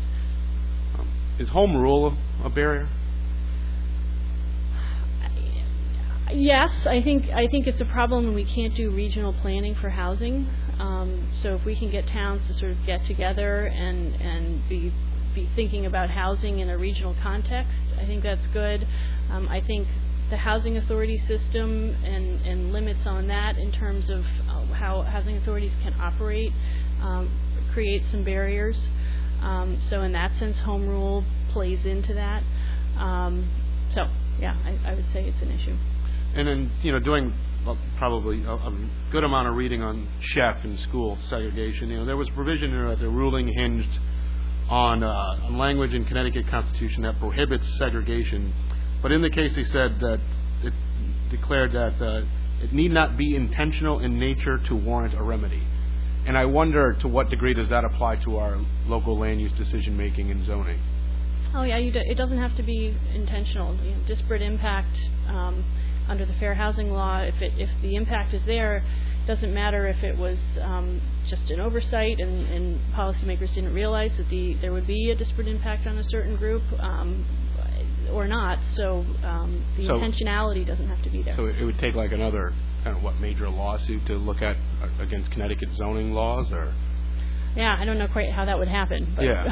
Um, is home rule a barrier? yes, I think I think it's a problem when we can't do regional planning for housing. Um, so if we can get towns to sort of get together and and be be thinking about housing in a regional context, I think that's good. Um, I think the housing authority system and, and limits on that in terms of uh, how housing authorities can operate um, create some barriers. Um, so in that sense, home rule plays into that. Um, so yeah, I, I would say it's an issue. And then, you know, doing well, probably a, a good amount of reading on Sheff and school segregation, you know, there was provision in that the ruling hinged on, uh, on language in Connecticut Constitution that prohibits segregation. But in the case, they said that it declared that uh, it need not be intentional in nature to warrant a remedy. And I wonder to what degree does that apply to our local land use decision making and zoning? Oh yeah, you do, it doesn't have to be intentional. You know, disparate impact um, under the Fair Housing Law, if it if the impact is there, it doesn't matter if it was um, just an oversight and, and policymakers didn't realize that the there would be a disparate impact on a certain group. Um, or not, so um, the so, intentionality doesn't have to be there. So it would take like another kind of what major lawsuit to look at uh, against Connecticut zoning laws, or? Yeah, I don't know quite how that would happen. But yeah.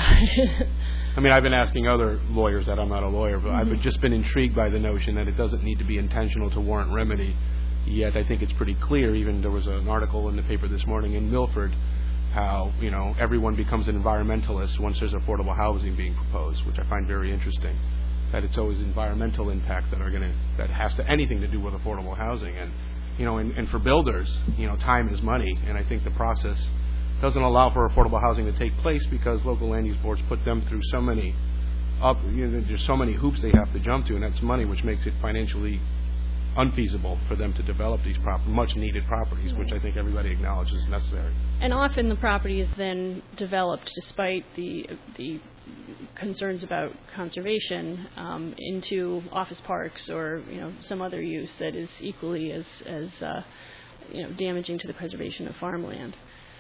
I mean, I've been asking other lawyers that. I'm not a lawyer, but mm-hmm. I've just been intrigued by the notion that it doesn't need to be intentional to warrant remedy. Yet I think it's pretty clear. Even there was an article in the paper this morning in Milford how, you know, everyone becomes an environmentalist once there's affordable housing being proposed, which I find very interesting. That it's always environmental impacts that are going to, that has to anything to do with affordable housing. And, you know, and, and for builders, you know, time is money. And I think the process doesn't allow for affordable housing to take place because local land use boards put them through so many up, you know, there's so many hoops they have to jump to, and that's money, which makes it financially unfeasible for them to develop these prop- much needed properties, which I think everybody acknowledges is necessary. And often the property is then developed despite the the concerns about conservation um, into office parks or, you know, some other use that is equally as as uh, you know, damaging to the preservation of farmland.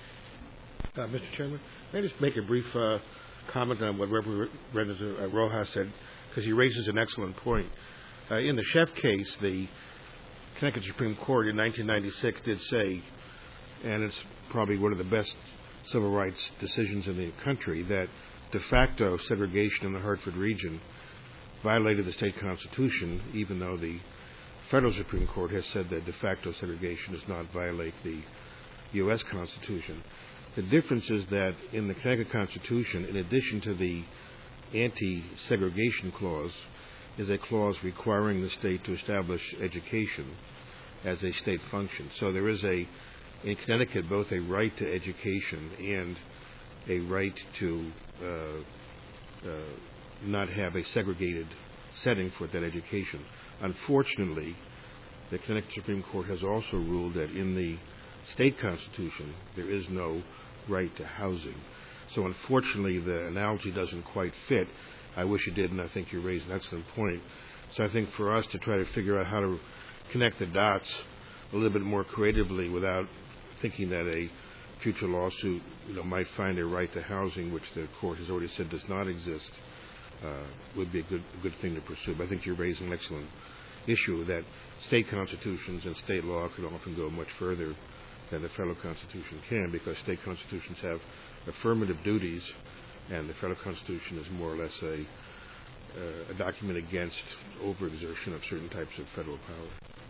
Uh, Mister Chairman, may I just make a brief uh, comment on what Representative Rojas said, because he raises an excellent point. Uh, in the Sheff case, the Connecticut Supreme Court in nineteen ninety-six did say, and it's probably one of the best civil rights decisions in the country, that de facto segregation in the Hartford region violated the state constitution, even though the federal Supreme Court has said that de facto segregation does not violate the U S Constitution. The difference is that in the Connecticut Constitution, in addition to the anti-segregation clause, is a clause requiring the state to establish education as a state function. So there is a, in Connecticut, both a right to education and a right to uh, uh, not have a segregated setting for that education. Unfortunately, the Connecticut Supreme Court has also ruled that in the state constitution there is no right to housing. So unfortunately the analogy doesn't quite fit. I wish it did, and I think you raised an excellent point. So I think for us to try to figure out how to connect the dots a little bit more creatively without thinking that a future lawsuit, you know, might find a right to housing, which the court has already said does not exist, uh, would be a good a good thing to pursue. But I think you're raising an excellent issue that state constitutions and state law could often go much further than the federal constitution can, because state constitutions have affirmative duties, and the federal constitution is more or less a, uh, a document against overexertion of certain types of federal power.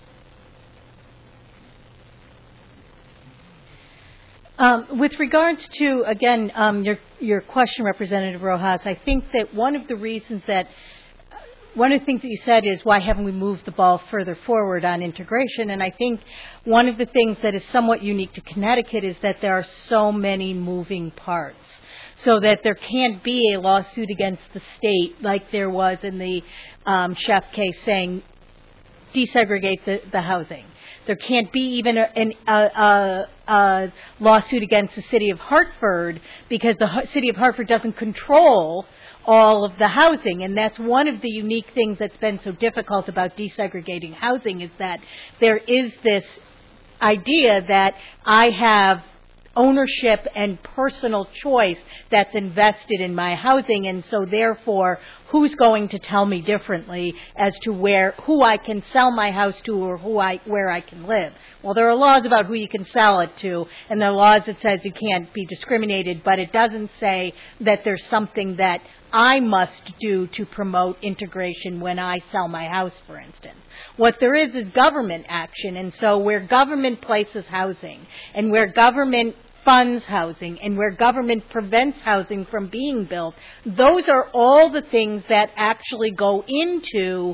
Um, with regards to, again, um, your your question, Representative Rojas, I think that one of the reasons that One of the things that you said is, why haven't we moved the ball further forward on integration? And I think one of the things that is somewhat unique to Connecticut is that there are so many moving parts, so that there can't be a lawsuit against the state like there was in the um, Sheff case saying desegregate the, the housing. There can't be even a, an, a, a, a lawsuit against the city of Hartford because the city of Hartford doesn't control all of the housing. And that's one of the unique things that's been so difficult about desegregating housing, is that there is this idea that I have ownership and personal choice that's invested in my housing, and so therefore who's going to tell me differently as to where, who I can sell my house to or who I, where I can live? Well, there are laws about who you can sell it to, and there are laws that says you can't be discriminated, but it doesn't say that there's something that I must do to promote integration when I sell my house, for instance. What there is is government action, and so where government places housing and where government funds housing and where government prevents housing from being built, those are all the things that actually go into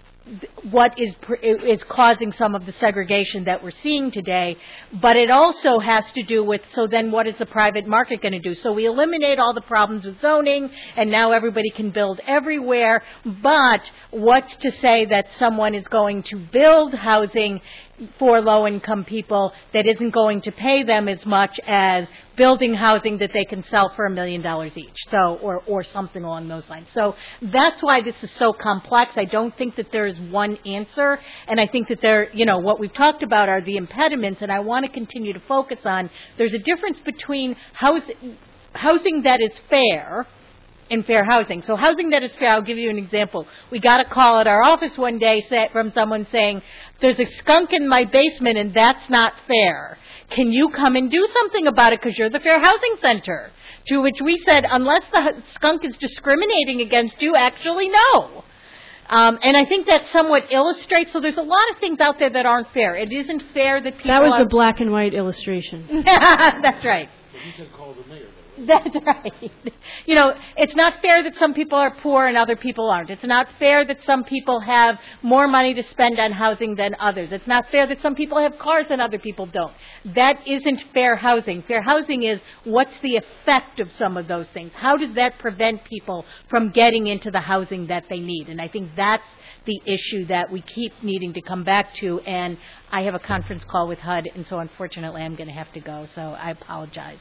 what is is causing some of the segregation that we're seeing today. But it also has to do with, so then what is the private market going to do? So we eliminate all the problems with zoning, and now everybody can build everywhere. But what's to say that someone is going to build housing for low-income people that isn't going to pay them as much as building housing that they can sell for a million dollars each, so or or something along those lines. So that's why this is so complex. I don't think that there is one answer, and I think that there, you know, what we've talked about are the impediments, and I want to continue to focus on. There's a difference between housing, housing that is fair. In fair housing. So housing that is fair, I'll give you an example. We got a call at our office one day from someone saying, there's a skunk in my basement and that's not fair. Can you come and do something about it because you're the Fair Housing Center? To which we said, unless the skunk is discriminating against you, actually no. Um, and I think that somewhat illustrates, so there's a lot of things out there that aren't fair. It isn't fair that people... That was are, a black and white illustration. That's right. You can call the mayor. That's right. You know, it's not fair that some people are poor and other people aren't. It's not fair that some people have more money to spend on housing than others. It's not fair that some people have cars and other people don't. That isn't fair housing. Fair housing is what's the effect of some of those things? How does that prevent people from getting into the housing that they need? And I think that's the issue that we keep needing to come back to. And I have a conference call with H U D, and so unfortunately I'm going to have to go. So I apologize.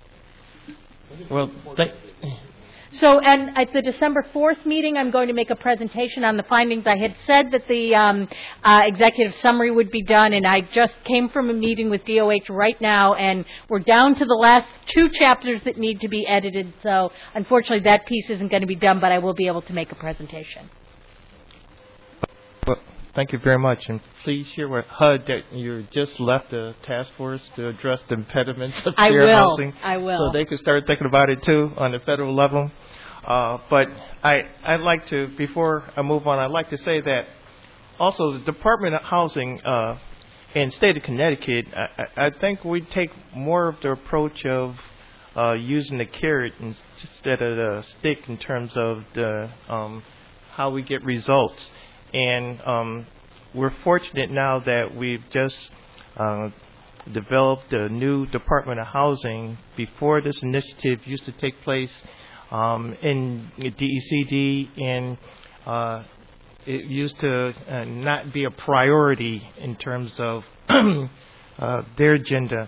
Well, thank So, and at the December fourth meeting, I'm going to make a presentation on the findings. I had said that the um, uh, executive summary would be done, and I just came from a meeting with D O H right now, and we're down to the last two chapters that need to be edited. So, unfortunately, that piece isn't going to be done, but I will be able to make a presentation. Well, thank you very much, and please share with H U D that you just left the task force to address the impediments of I fair will. housing. I will. So they can start thinking about it too on the federal level. Uh, but I, I'd like to, before I move on, I'd like to say that also the Department of Housing uh, in the state of Connecticut, I, I think we take more of the approach of uh, using the carrot instead of the stick in terms of the um, how we get results. And um, we're fortunate now that we've just uh, developed a new Department of Housing. Before this initiative used to take place um, in D E C D, and uh, it used to uh, not be a priority in terms of uh, their agenda.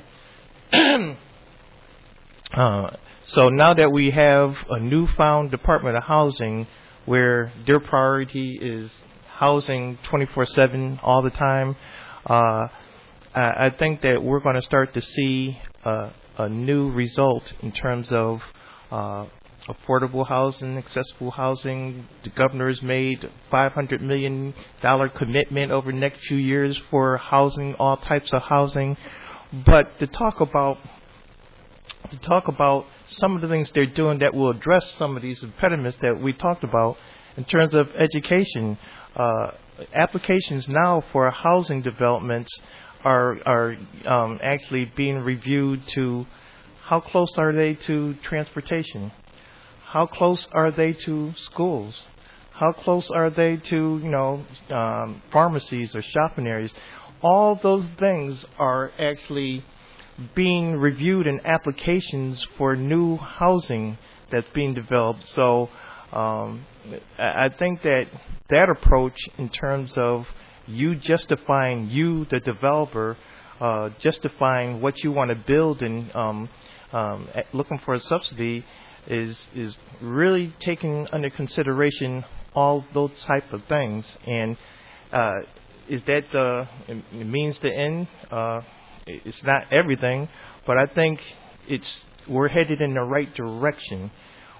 uh, so now that we have a newfound Department of Housing where their priority is housing twenty-four seven all the time, uh, I, I think that we're going to start to see uh, a new result in terms of uh, affordable housing, accessible housing. The governor has made five hundred million dollars commitment over the next few years for housing, all types of housing. But to talk about to talk about some of the things they're doing that will address some of these impediments that we talked about in terms of education. Uh, applications now for housing developments are are um, actually being reviewed to how close are they to transportation, how close are they to schools, how close are they to you know um, pharmacies or shopping areas. All those things are actually being reviewed in applications for new housing that's being developed. So um, I think that that approach in terms of you justifying, you, the developer, uh, justifying what you want to build and um, um, looking for a subsidy is is really taking under consideration all those type of things. And uh, is that the means to end? Uh, it's not everything, but I think it's we're headed in the right direction.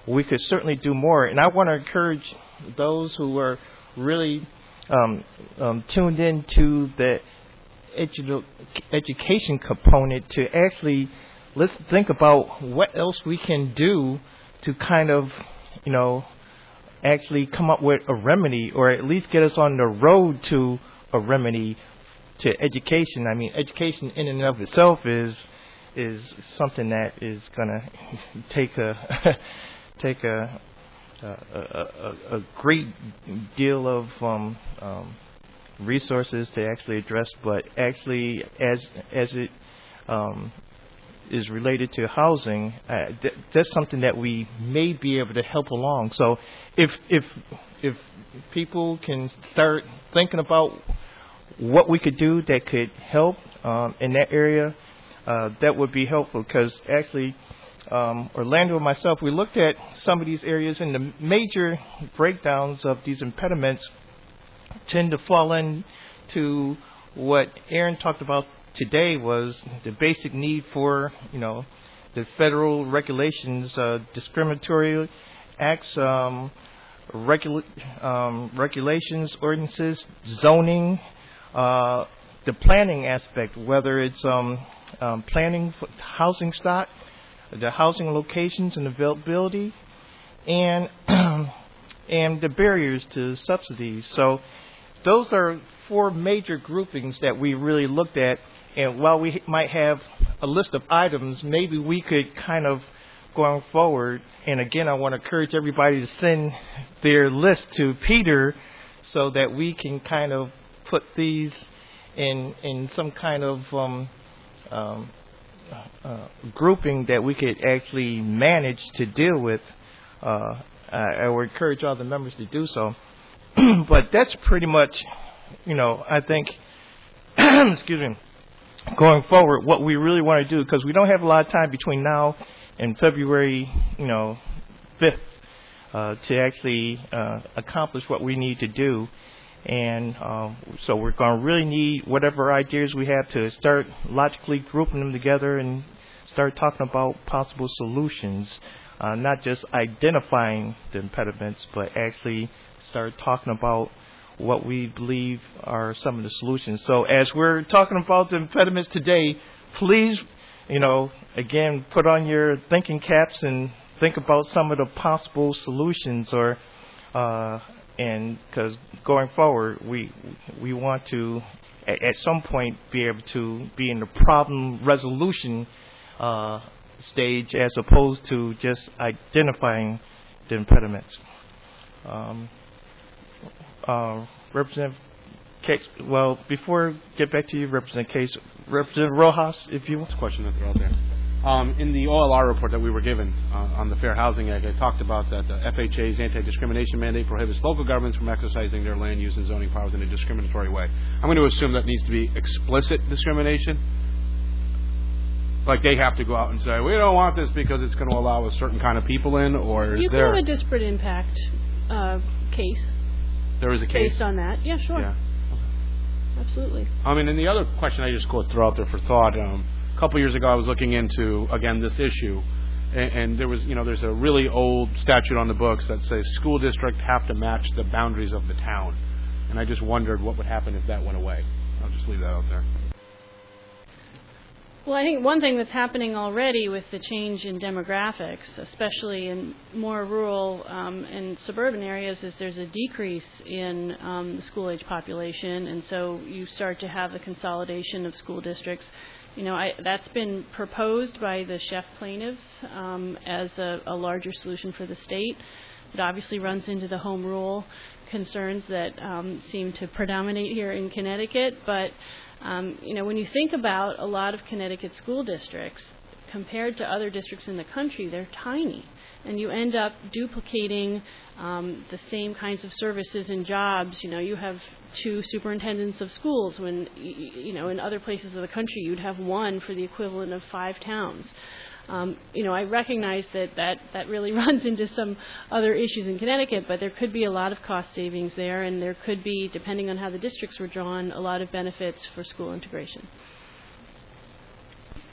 we could certainly do more. And I want to encourage those who are really um, um, tuned into the edu- education component to actually let's think about what else we can do to kind of, you know, actually come up with a remedy, or at least get us on the road to a remedy to education. I mean, education in and of itself is is something that is going to take a take a a, a a great deal of um, um, resources to actually address, but actually as as it um, is related to housing, uh, th- that's something that we may be able to help along. So if if if people can start thinking about what we could do that could help um, in that area, uh, that would be helpful, because actually um, Orlando and myself, we looked at some of these areas, and the major breakdowns of these impediments tend to fall into what Aaron talked about today, was the basic need for, you know, the federal regulations, uh, discriminatory acts, um, regula- um, regulations, ordinances, zoning, uh, the planning aspect, whether it's um, um, planning for housing stock, the housing locations and availability, and and the barriers to subsidies. So those are four major groupings that we really looked at. And while we might have a list of items, maybe we could kind of, going forward, and again, I want to encourage everybody to send their list to Peter so that we can kind of put these in in some kind of um, um, uh, grouping that we could actually manage to deal with. Uh, I would encourage all the members to do so. But that's pretty much, you know, I think, excuse me, going forward, what we really want to do, because we don't have a lot of time between now and February, you know, fifth, uh, to actually uh, accomplish what we need to do. And uh, so we're going to really need whatever ideas we have to start logically grouping them together and start talking about possible solutions, uh, not just identifying the impediments, but actually start talking about what we believe are some of the solutions. So as we're talking about the impediments today, please, you know, again, put on your thinking caps and think about some of the possible solutions, or uh, and because going forward, we we want to at, at some point be able to be in the problem resolution uh, stage, as opposed to just identifying the impediments. Um, Uh, Representative Case, well, before I get back to you, Representative Case, Representative Rojas, if you want. That's a question that they're out there. Um, in the O L R report that we were given uh, on the Fair Housing Act, I talked about that the F H A's anti-discrimination mandate prohibits local governments from exercising their land use and zoning powers in a discriminatory way. I'm going to assume that needs to be explicit discrimination. Like they have to go out and say, we don't want this because it's going to allow a certain kind of people in, or is you there... You could have a disparate impact uh, case. There is a case. Based on that. Yeah, sure. Yeah. Absolutely. I mean, and the other question I just quote throw out there for thought, um, a couple years ago I was looking into, again, this issue, and, and there was, you know, there's a really old statute on the books that says school districts have to match the boundaries of the town. And I just wondered what would happen if that went away. I'll just leave that out there. Well, I think one thing that's happening already with the change in demographics, especially in more rural um, and suburban areas, is there's a decrease in um, the school-age population, and so you start to have the consolidation of school districts. You know, I, that's been proposed by the Sheff plaintiffs um, as a, a larger solution for the state. It obviously runs into the home rule concerns that um, seem to predominate here in Connecticut, but Um, you know, when you think about a lot of Connecticut school districts, compared to other districts in the country, they're tiny. And you end up duplicating um, the same kinds of services and jobs. You know, you have two superintendents of schools when, you know, in other places of the country, you'd have one for the equivalent of five towns. Um, you know, I recognize that, that that really runs into some other issues in Connecticut, but there could be a lot of cost savings there, and there could be, depending on how the districts were drawn, a lot of benefits for school integration.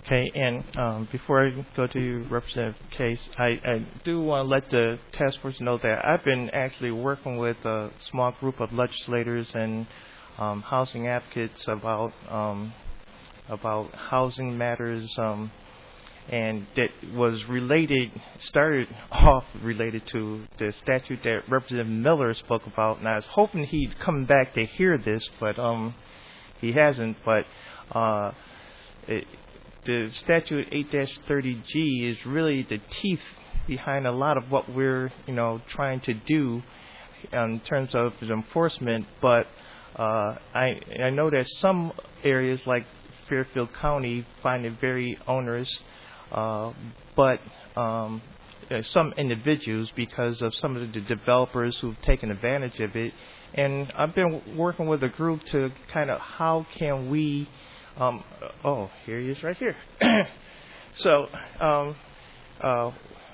Okay, and um, before I go to you, Representative Case, I, I do want to let the task force know that I've been actually working with a small group of legislators and um, housing advocates about um, about housing matters, um, and that was related, started off related to the statute that Representative Miller spoke about, and I was hoping he'd come back to hear this, but um, he hasn't, but uh, it, the statute eight thirty G is really the teeth behind a lot of what we're, you know, trying to do in terms of the enforcement. But uh, I I know that some areas like Fairfield County find it very onerous, uh, but um, some individuals, because of some of the developers who've taken advantage of it. And I've been working with a group to kind of how can we Um, oh, here he is right here. so, um, uh,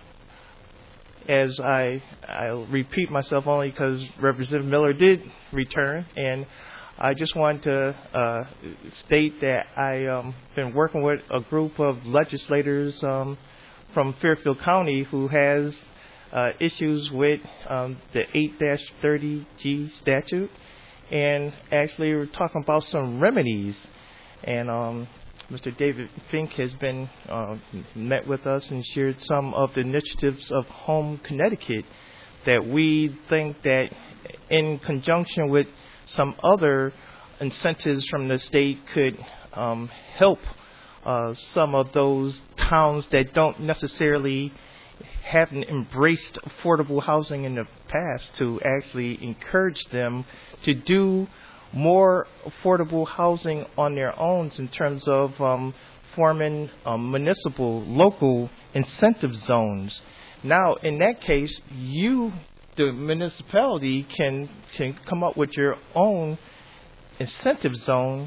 as I, I'll repeat myself only because Representative Miller did return, and I just want to uh, state that I um, been working with a group of legislators um, from Fairfield County who has uh, issues with um, the eight thirty G statute, and actually we're talking about some remedies. And um, Mister David Fink has been uh, met with us and shared some of the initiatives of Home Connecticut that we think that in conjunction with some other incentives from the state could um, help uh, some of those towns that don't necessarily haven't embraced affordable housing in the past, to actually encourage them to do more affordable housing on their own in terms of um, forming um, municipal, local incentive zones. Now, in that case, you, the municipality, can can come up with your own incentive zone,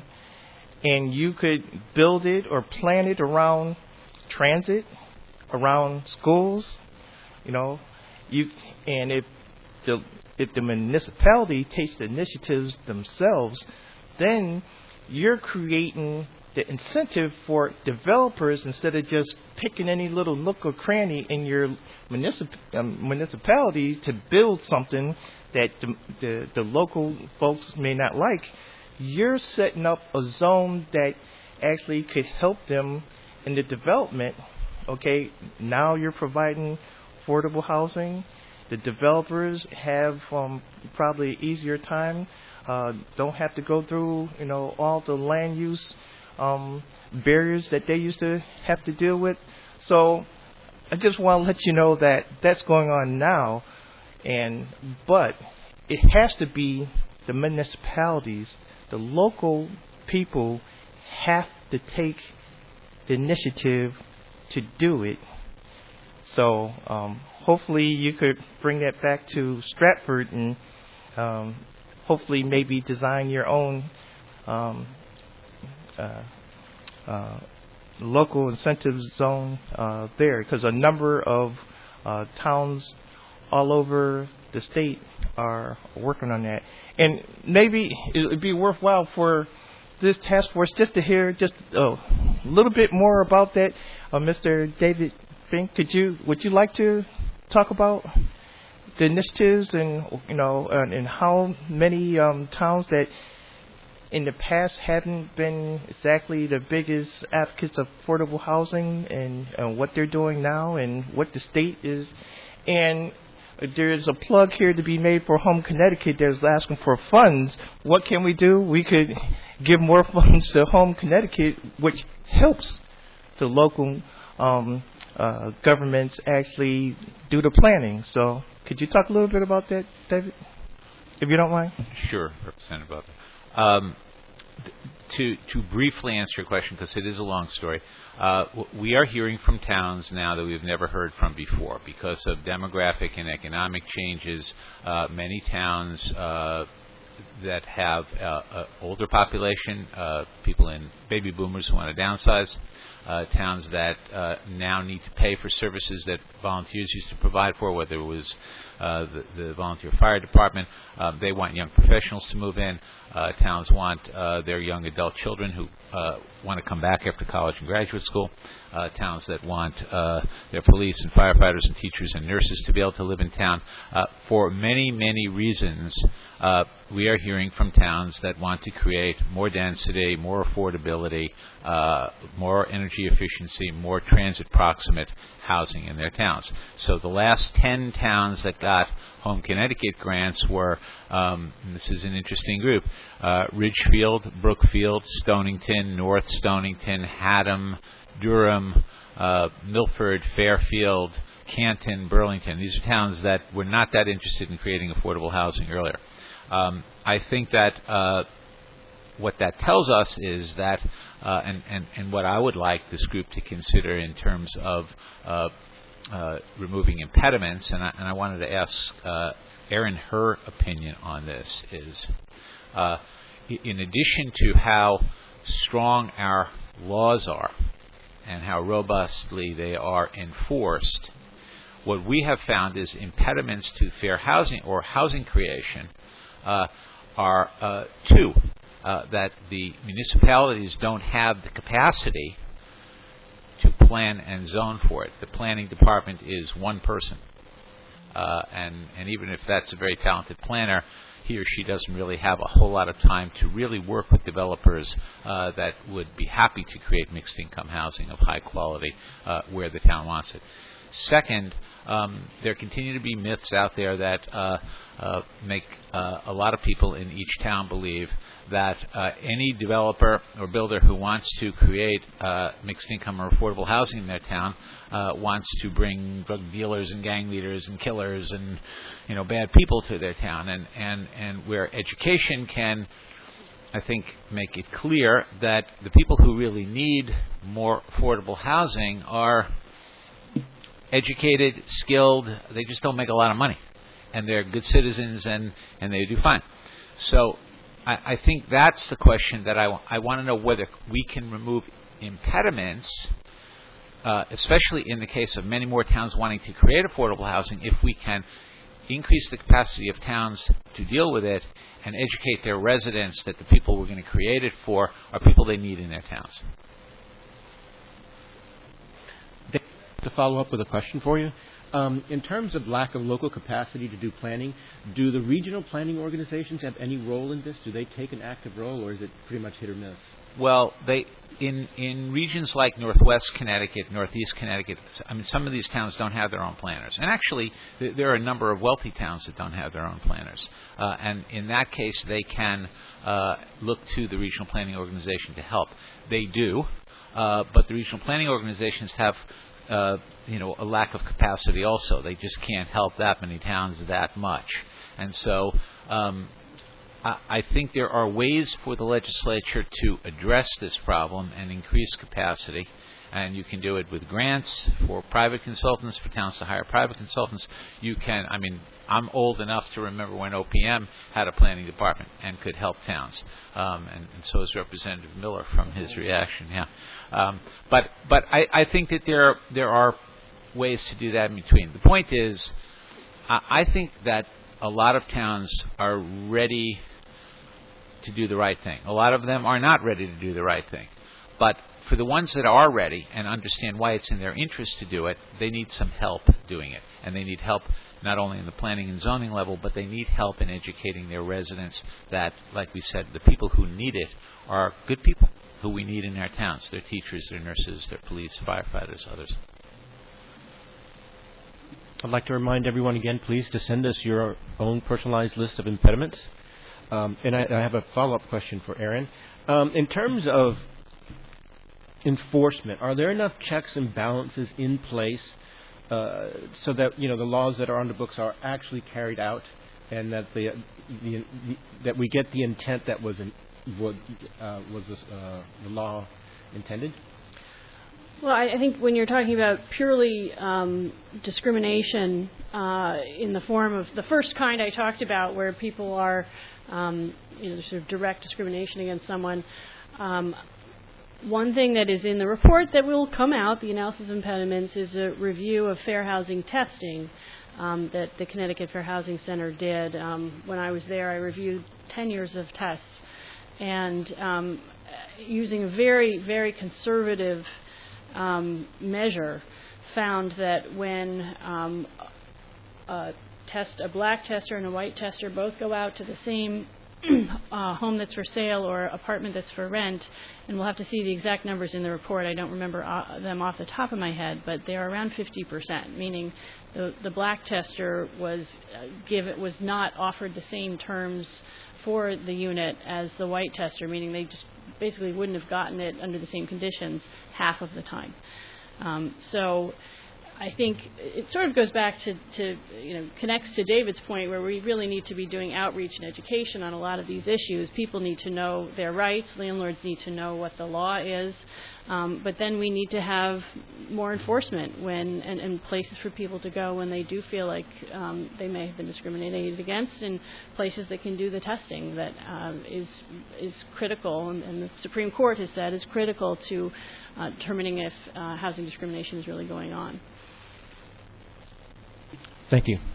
and you could build it or plan it around transit, around schools, you know, you and if the If the municipality takes the initiatives themselves, then you're creating the incentive for developers, instead of just picking any little nook or cranny in your municip- um, municipality to build something that the, the, the local folks may not like. You're setting up a zone that actually could help them in the development. Okay, now you're providing affordable housing. The developers have um, probably an easier time, uh, don't have to go through, you know, all the land use um, barriers that they used to have to deal with. So I just want to let you know that that's going on now, and but it has to be the municipalities, the local people have to take the initiative to do it. So um, hopefully you could bring that back to Stratford and um, hopefully maybe design your own um, uh, uh, local incentive zone uh, there, because a number of uh, towns all over the state are working on that. And maybe it would be worthwhile for this task force just to hear just a little bit more about that. Uh, Mister David Fink, could you would you like to talk about the initiatives and you know and, and how many um, towns that in the past haven't been exactly the biggest advocates of affordable housing, and, and what they're doing now and what the state is. And there's a plug here to be made for Home Connecticut that's asking for funds. What can we do? We could give more funds to Home Connecticut, which helps the local um, uh, governments actually do the planning. So could you talk a little bit about that, David, if you don't mind? Sure, Representative Butler. Um, to to briefly answer your question, because it is a long story, uh, we are hearing from towns now that we've never heard from before because of demographic and economic changes. Uh, many towns uh, that have uh, an older population, uh, people in baby boomers who want to downsize, uh, towns that uh, now need to pay for services that volunteers used to provide for, whether it was uh, the, the volunteer fire department. Uh, they want young professionals to move in. Uh, towns want uh, their young adult children who uh, want to come back after college and graduate school. Uh, towns that want uh, their police and firefighters and teachers and nurses to be able to live in town. Uh, for many, many reasons, uh, we are hearing from towns that want to create more density, more affordability, uh, more energy efficiency, more transit proximate housing in their towns. So the last ten towns that got Home Connecticut grants were, um, and this is an interesting group, uh, Ridgefield, Brookfield, Stonington, North Stonington, Haddam, Durham, uh, Milford, Fairfield, Canton, Burlington. These are towns that were not that interested in creating affordable housing earlier. Um, I think that uh, what that tells us is that, uh, and, and, and what I would like this group to consider in terms of uh, uh, removing impediments, and I, and I wanted to ask uh, Erin her opinion on this, is uh, in addition to how strong our laws are, and how robustly they are enforced, what we have found is impediments to fair housing or housing creation uh, are uh, two, uh, that the municipalities don't have the capacity to plan and zone for it. The planning department is one person, uh, and, and even if that's a very talented planner, he or she doesn't really have a whole lot of time to really work with developers uh, that would be happy to create mixed income housing of high quality uh, where the town wants it. Second, um, there continue to be myths out there that uh, uh, make uh, a lot of people in each town believe that uh, any developer or builder who wants to create uh, mixed income or affordable housing in their town uh, wants to bring drug dealers and gang leaders and killers and, you know, bad people to their town. And, and, and where education can, I think, make it clear that the people who really need more affordable housing are educated, skilled, they just don't make a lot of money. And they're good citizens and, and they do fine. So I, I think that's the question that I, I want to know, whether we can remove impediments, uh, especially in the case of many more towns wanting to create affordable housing, if we can increase the capacity of towns to deal with it and educate their residents that the people we're going to create it for are people they need in their towns. To follow up with a question for you. Um, in terms of lack of local capacity to do planning, do the regional planning organizations have any role in this? Do they take an active role, or is it pretty much hit or miss? Well, they in in regions like Northwest Connecticut, Northeast Connecticut, I mean, some of these towns don't have their own planners. And actually, th- there are a number of wealthy towns that don't have their own planners. Uh, and in that case, they can uh, look to the regional planning organization to help. They do, uh, but the regional planning organizations have Uh, you know, a lack of capacity also. They just can't help that many towns that much. And so um, I, I think there are ways for the legislature to address this problem and increase capacity. And you can do it with grants for private consultants, for towns to hire private consultants. You can, I mean, I'm old enough to remember when O P M had a planning department and could help towns. Um, and, and so is Representative Miller from his reaction, yeah. Um, but but I, I think that there there are ways to do that in between. The point is, I, I think that a lot of towns are ready to do the right thing. A lot of them are not ready to do the right thing. But for the ones that are ready and understand why it's in their interest to do it, they need some help doing it. And they need help not only in the planning and zoning level, but they need help in educating their residents that, like we said, the people who need it are good people who we need in our towns. Their teachers, their nurses, their police, firefighters, others. I'd like to remind everyone again, please, to send us your own personalized list of impediments. Um, and I, I have a follow-up question for Erin. Um, in terms of enforcement, are there enough checks and balances in place uh, so that, you know, the laws that are on the books are actually carried out, and that the, the, the that we get the intent that was in, what uh, was this, uh, the law intended? Well, I, I think when you're talking about purely um, discrimination uh, in the form of the first kind I talked about, where people are, um, you know, sort of direct discrimination against someone. Um, One thing that is in the report that will come out, the analysis of impediments, is a review of fair housing testing um, that the Connecticut Fair Housing Center did. Um, when I was there, I reviewed ten years of tests and um, using a very, very conservative um, measure, found that when um, a test, a black tester and a white tester both go out to the same uh, home that's for sale or apartment that's for rent, and we'll have to see the exact numbers in the report. I don't remember uh, them off the top of my head, but they are around fifty percent, meaning the, the black tester was uh, give, was not offered the same terms for the unit as the white tester, meaning they just basically wouldn't have gotten it under the same conditions half of the time. Um, so I think it sort of goes back to, to, you know, connects to David's point where we really need to be doing outreach and education on a lot of these issues. People need to know their rights. Landlords need to know what the law is. Um, but then we need to have more enforcement when and, and places for people to go when they do feel like um, they may have been discriminated against, and places that can do the testing that um, is is critical, and, and the Supreme Court has said is critical to uh, determining if uh, housing discrimination is really going on. Thank you.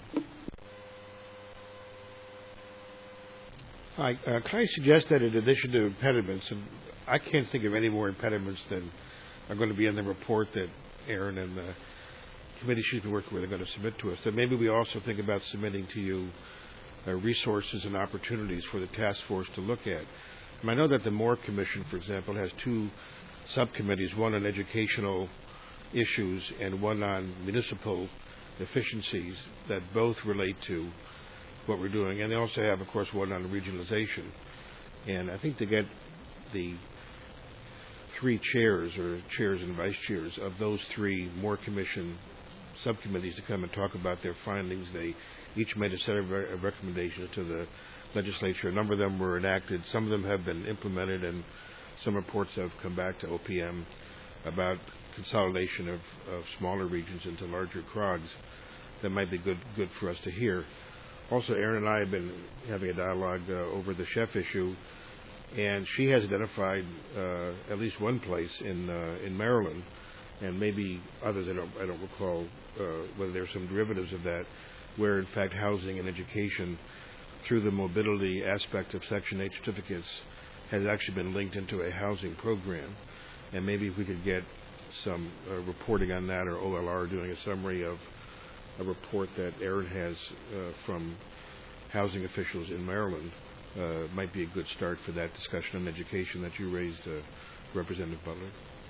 Hi. Uh, can I suggest that in addition to impediments, and I can't think of any more impediments than are going to be in the report that Aaron and the committee she's been working with are going to submit to us, that maybe we also think about submitting to you uh, resources and opportunities for the task force to look at. And I know that the Moore Commission, for example, has two subcommittees, one on educational issues and one on municipal efficiencies that both relate to what we're doing. And they also have, of course, one on regionalization. And I think to get the three chairs or chairs and vice chairs of those three Moore Commission subcommittees to come and talk about their findings, they each made a set of re- recommendations to the legislature. A number of them were enacted. Some of them have been implemented, and some reports have come back to O P M about consolidation of, of smaller regions into larger C R O Gs. That might be good good for us to hear. Also, Erin and I have been having a dialogue uh, over the chef issue, and she has identified uh, at least one place in uh, in Maryland, and maybe others. I don't I don't recall uh, whether there are some derivatives of that, where in fact housing and education, through the mobility aspect of Section eight certificates, has actually been linked into a housing program, and maybe if we could get some uh, reporting on that, or O L R doing a summary of a report that Aaron has uh, from housing officials in Maryland, uh, might be a good start for that discussion on education that you raised, uh, Representative Butler.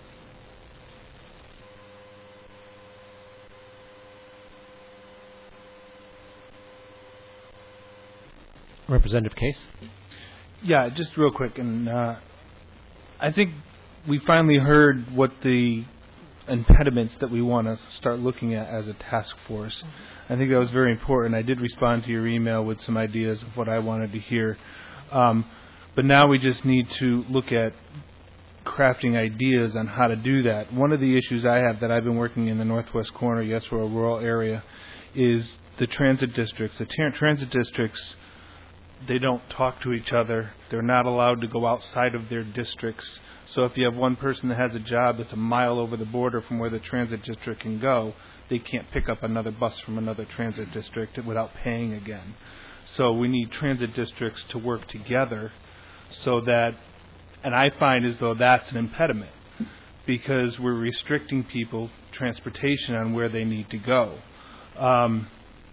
Representative Case? Yeah, just real quick, and uh, I think we finally heard what the impediments that we want to start looking at as a task force. I think that was very important. I did respond to your email with some ideas of what I wanted to hear. Um, but now we just need to look at crafting ideas on how to do that. One of the issues I have that I've been working in the northwest corner, yes, we're a rural area, is the transit districts. The tra- transit districts, they don't talk to each other. They're not allowed to go outside of their districts. So if you have one person that has a job that's a mile over the border from where the transit district can go, they can't pick up another bus from another transit district without paying again. So we need transit districts to work together so that, and I find as though that's an impediment because we're restricting people transportation on where they need to go. Um,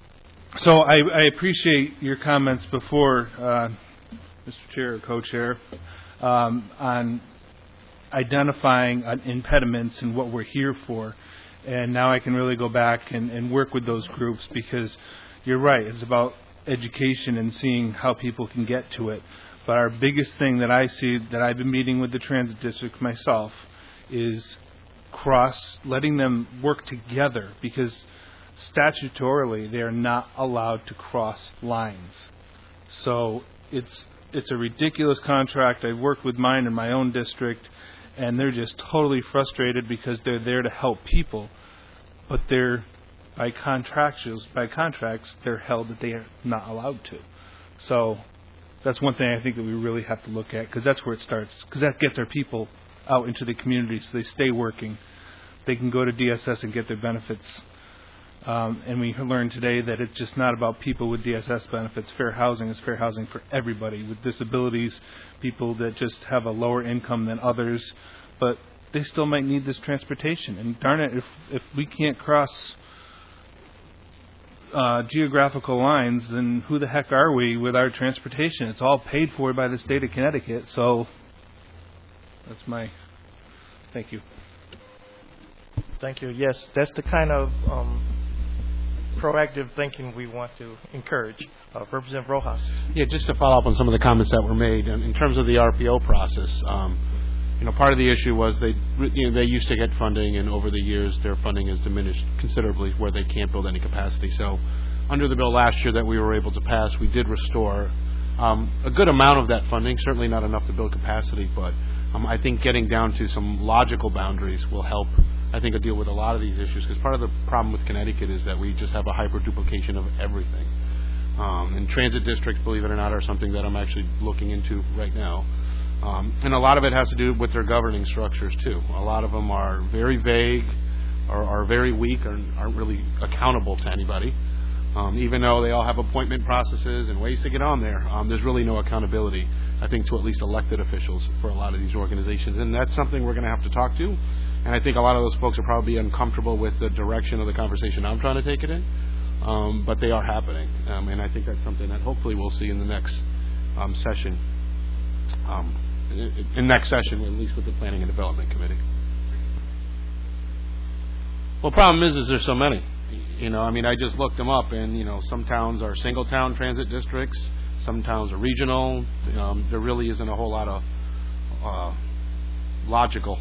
so I, I appreciate your comments before, uh, Mister Chair or Co-Chair, um, on identifying uh, impediments and what we're here for. And now I can really go back and, and work with those groups because you're right, it's about education and seeing how people can get to it. But our biggest thing that I see, that I've been meeting with the transit district myself, is cross, letting them work together because statutorily they are not allowed to cross lines. So it's it's a ridiculous contract. I've worked with mine in my own district, and they're just totally frustrated because they're there to help people, but they're by contracts, by contracts, they're held that they are not allowed to. So that's one thing I think that we really have to look at because that's where it starts. Because that gets our people out into the community so they stay working. They can go to D S S and get their benefits Um, and we learned today that it's just not about people with D S S benefits. Fair housing is fair housing for everybody with disabilities, people that just have a lower income than others, but they still might need this transportation. And darn it, if if we can't cross uh, geographical lines, then who the heck are we with our transportation? It's all paid for by the state of Connecticut. So that's my thank you. Thank you. Yes, that's the kind of um, proactive thinking we want to encourage. Uh, Representative Rojas. Yeah, just to follow up on some of the comments that were made in, in terms of the R P O process. Um, you know, part of the issue was they you know, they used to get funding, and over the years their funding has diminished considerably, where they can't build any capacity. So, under the bill last year that we were able to pass, we did restore um, a good amount of that funding. Certainly not enough to build capacity, but um, I think getting down to some logical boundaries will help. I think, deal with a lot of these issues, because part of the problem with Connecticut is that we just have a hyper duplication of everything. Um, and transit districts, believe it or not, are something that I'm actually looking into right now. Um, and a lot of it has to do with their governing structures, too. A lot of them are very vague, or are very weak, or aren't really accountable to anybody. Um, even though they all have appointment processes and ways to get on there, um, there's really no accountability, I think, to at least elected officials for a lot of these organizations. And that's something we're going to have to talk to. And I think a lot of those folks are probably uncomfortable with the direction of the conversation I'm trying to take it in, um, but they are happening. Um, and I think that's something that hopefully we'll see in the next um, session, um, in, in next session, at least with the Planning and Development Committee. Well, the problem is, is there's so many. You know, I mean, I just looked them up, and, you know, some towns are single-town transit districts, some towns are regional. Um, there really isn't a whole lot of uh, logical.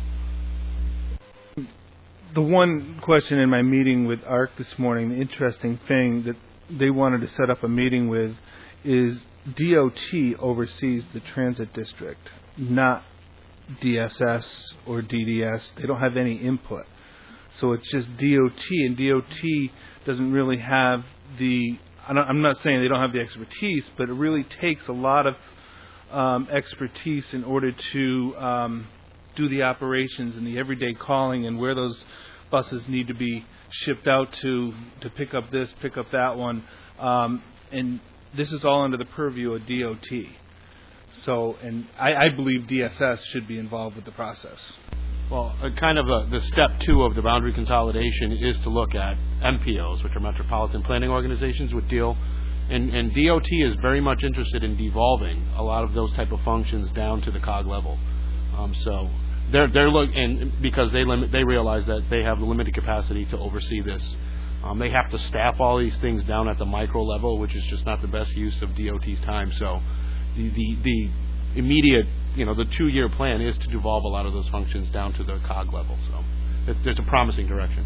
The one question in my meeting with A R C this morning, the interesting thing that they wanted to set up a meeting with is D O T oversees the transit district, not D S S or D D S. They don't have any input. So it's just D O T, and D O T doesn't really have the, I'm not saying they don't have the expertise, but it really takes a lot of um, expertise in order to um, do the operations and the everyday calling and where those buses need to be shipped out to to pick up this, pick up that one. Um, and this is all under the purview of D O T. So, and I, I believe D S S should be involved with the process. Well, uh, kind of uh, the step two of the boundary consolidation is to look at M P Os, which are Metropolitan Planning Organizations, with deal. And, and D O T is very much interested in devolving a lot of those type of functions down to the C O G level. Um, so they're they're look and because they limit they realize that they have the limited capacity to oversee this. Um, they have to staff all these things down at the micro level, which is just not the best use of D O T's time. So the the, the immediate, you know, the two-year plan is to devolve a lot of those functions down to the C O G level. So it, it's a promising direction.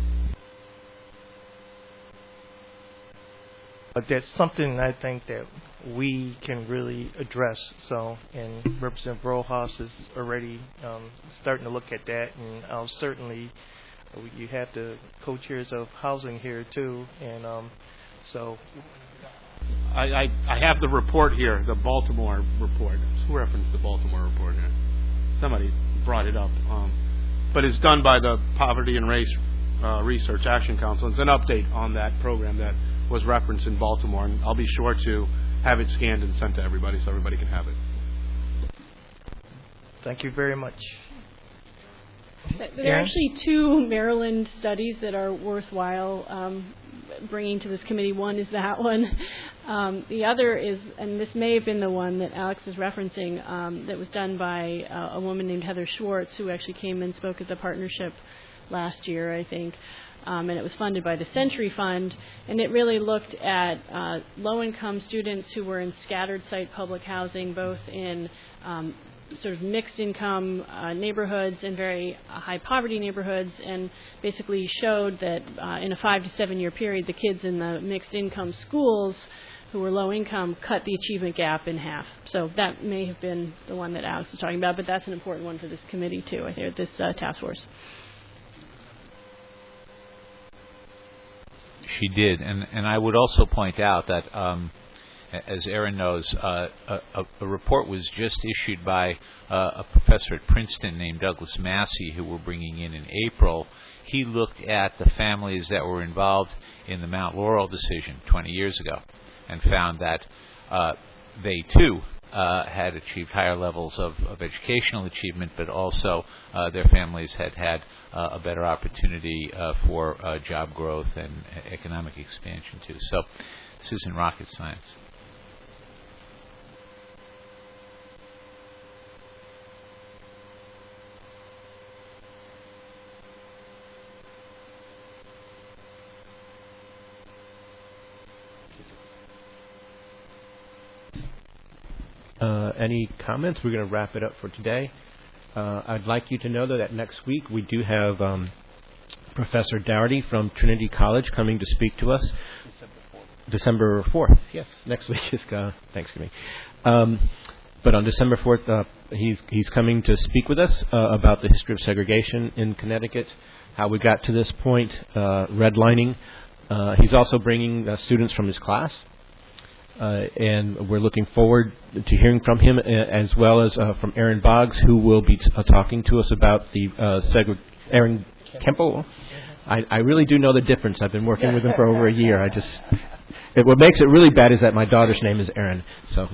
But that's something I think that we can really address. So, and Representative Rojas is already um, starting to look at that, and um, certainly uh, you have the co-chairs of housing here too, and um, so. I, I I have the report here, the Baltimore report. Who referenced the Baltimore report here? Somebody brought it up, um, but it's done by the Poverty and Race uh, Research Action Council. It's an update on that program that was referenced in Baltimore, and I'll be sure to have it scanned and sent to everybody so everybody can have it. Thank you very much. There are actually two Maryland studies that are worthwhile um, bringing to this committee. One is that one. Um, the other is, and this may have been the one that Alex is referencing, um, that was done by uh, a woman named Heather Schwartz, who actually came and spoke at the partnership last year, I think. Um, and it was funded by the Century Fund, and it really looked at uh, low-income students who were in scattered site public housing, both in um, sort of mixed income uh, neighborhoods and very uh, high poverty neighborhoods, and basically showed that uh, in a five to seven year period, the kids in the mixed income schools who were low income cut the achievement gap in half. So that may have been the one that Alex was talking about, but that's an important one for this committee too, I think, this uh, task force. She did, and and I would also point out that um, as Aaron knows, uh, a, a report was just issued by uh, a professor at Princeton named Douglas Massey, who we're bringing in in April. He looked at the families that were involved in the Mount Laurel decision twenty years ago and found that uh, they, too, uh, had achieved higher levels of, of educational achievement, but also uh, their families had had uh, a better opportunity uh, for uh, job growth and economic expansion, too. So this isn't rocket science. Uh, any comments? We're going to wrap it up for today. Uh, I'd like you to know that next week we do have um, Professor Dougherty from Trinity College coming to speak to us. December fourth. Yes, next week is uh, Thanksgiving. Um, but on December fourth, uh, he's he's coming to speak with us uh, about the history of segregation in Connecticut, how we got to this point, uh, redlining. Uh, he's also bringing uh, students from his class. Uh, and we're looking forward to hearing from him, as well as uh, from Aaron Boggs, who will be t- uh, talking to us about the uh, segre- Aaron Kemple. I, I really do know the difference. I've been working with him for over a year. I just it, what makes it really bad is that my daughter's name is Aaron. So,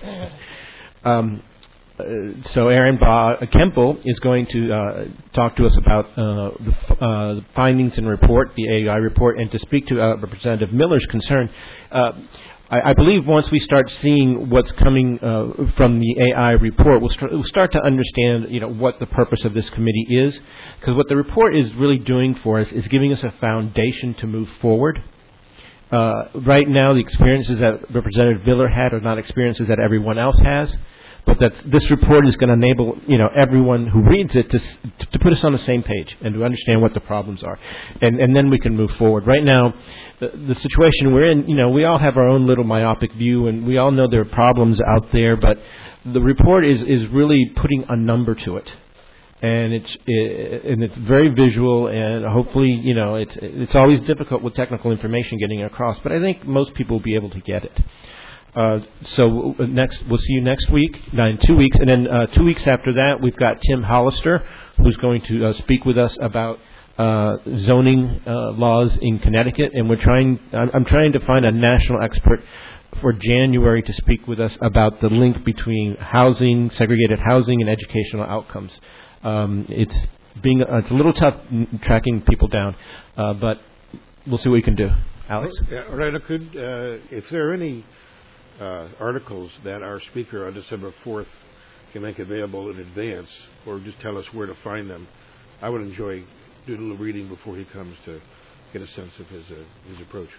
um, uh, so Aaron Bo- Kemple is going to uh, talk to us about uh, the, f- uh, the findings and report, the A I report, and to speak to uh, Representative Miller's concern. Uh, I believe once we start seeing what's coming uh, from the A I report, we'll start, we'll start to understand, you know, what the purpose of this committee is. Because what the report is really doing for us is giving us a foundation to move forward. Uh, right now, the experiences that Representative Miller had are not experiences that everyone else has. But that this report is going to enable, you know, everyone who reads it to to put us on the same page and to understand what the problems are, and and then we can move forward. Right now, the, the situation we're in, you know, we all have our own little myopic view, and we all know there are problems out there. But the report is is really putting a number to it, and it's it, and it's very visual, and hopefully, you know, it's it's always difficult with technical information getting across. But I think most people will be able to get it. Uh, so next, we'll see you next week, no, in two weeks, and then uh, two weeks after that, we've got Tim Hollister, who's going to uh, speak with us about uh, zoning uh, laws in Connecticut, and we're trying. I'm, I'm trying to find a national expert for January to speak with us about the link between housing, segregated housing, and educational outcomes. Um, it's being uh, it's a little tough tracking people down, uh, but we'll see what we can do. Alex, yeah, right. Could uh, if there are any Uh, articles that our speaker on December fourth can make available in advance, or just tell us where to find them, I would enjoy doing a little reading before he comes to get a sense of his uh, his approach.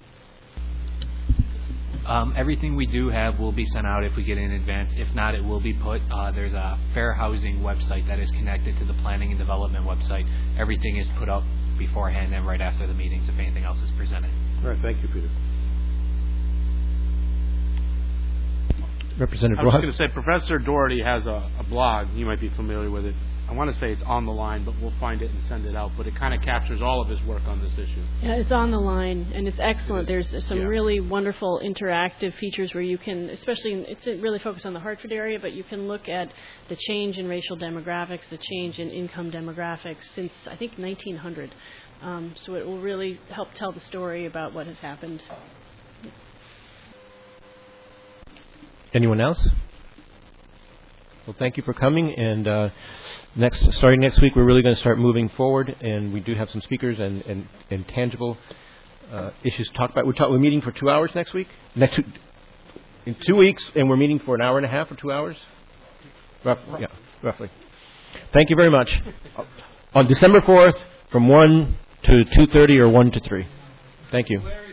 Um, everything we do have will be sent out if we get it in advance. If not, it will be put. Uh, there's a fair housing website that is connected to the planning and development website. Everything is put up beforehand and right after the meetings if anything else is presented. All right. Thank you, Peter. Representative I was Ross. going to say, Professor Dougherty has a, a blog. You might be familiar with it. I want to say it's on the line, but we'll find it and send it out. But it kind of captures all of his work on this issue. Yeah, it's on the line, and it's excellent. There's some yeah. really wonderful interactive features where you can, especially, in, it's really focused on the Hartford area, but you can look at the change in racial demographics, the change in income demographics since, I think, nineteen hundred. Um, so it will really help tell the story about what has happened. Anyone else? Well, thank you for coming. And uh, next, starting next week, we're really going to start moving forward, and we do have some speakers and, and, and tangible uh, issues to talk about. We're, talk, we're meeting for two hours next week. Next two, in two weeks, and we're meeting for an hour and a half or two hours. Rough, yeah, roughly. Thank you very much. On December fourth, from one to two thirty or one to three. Thank you.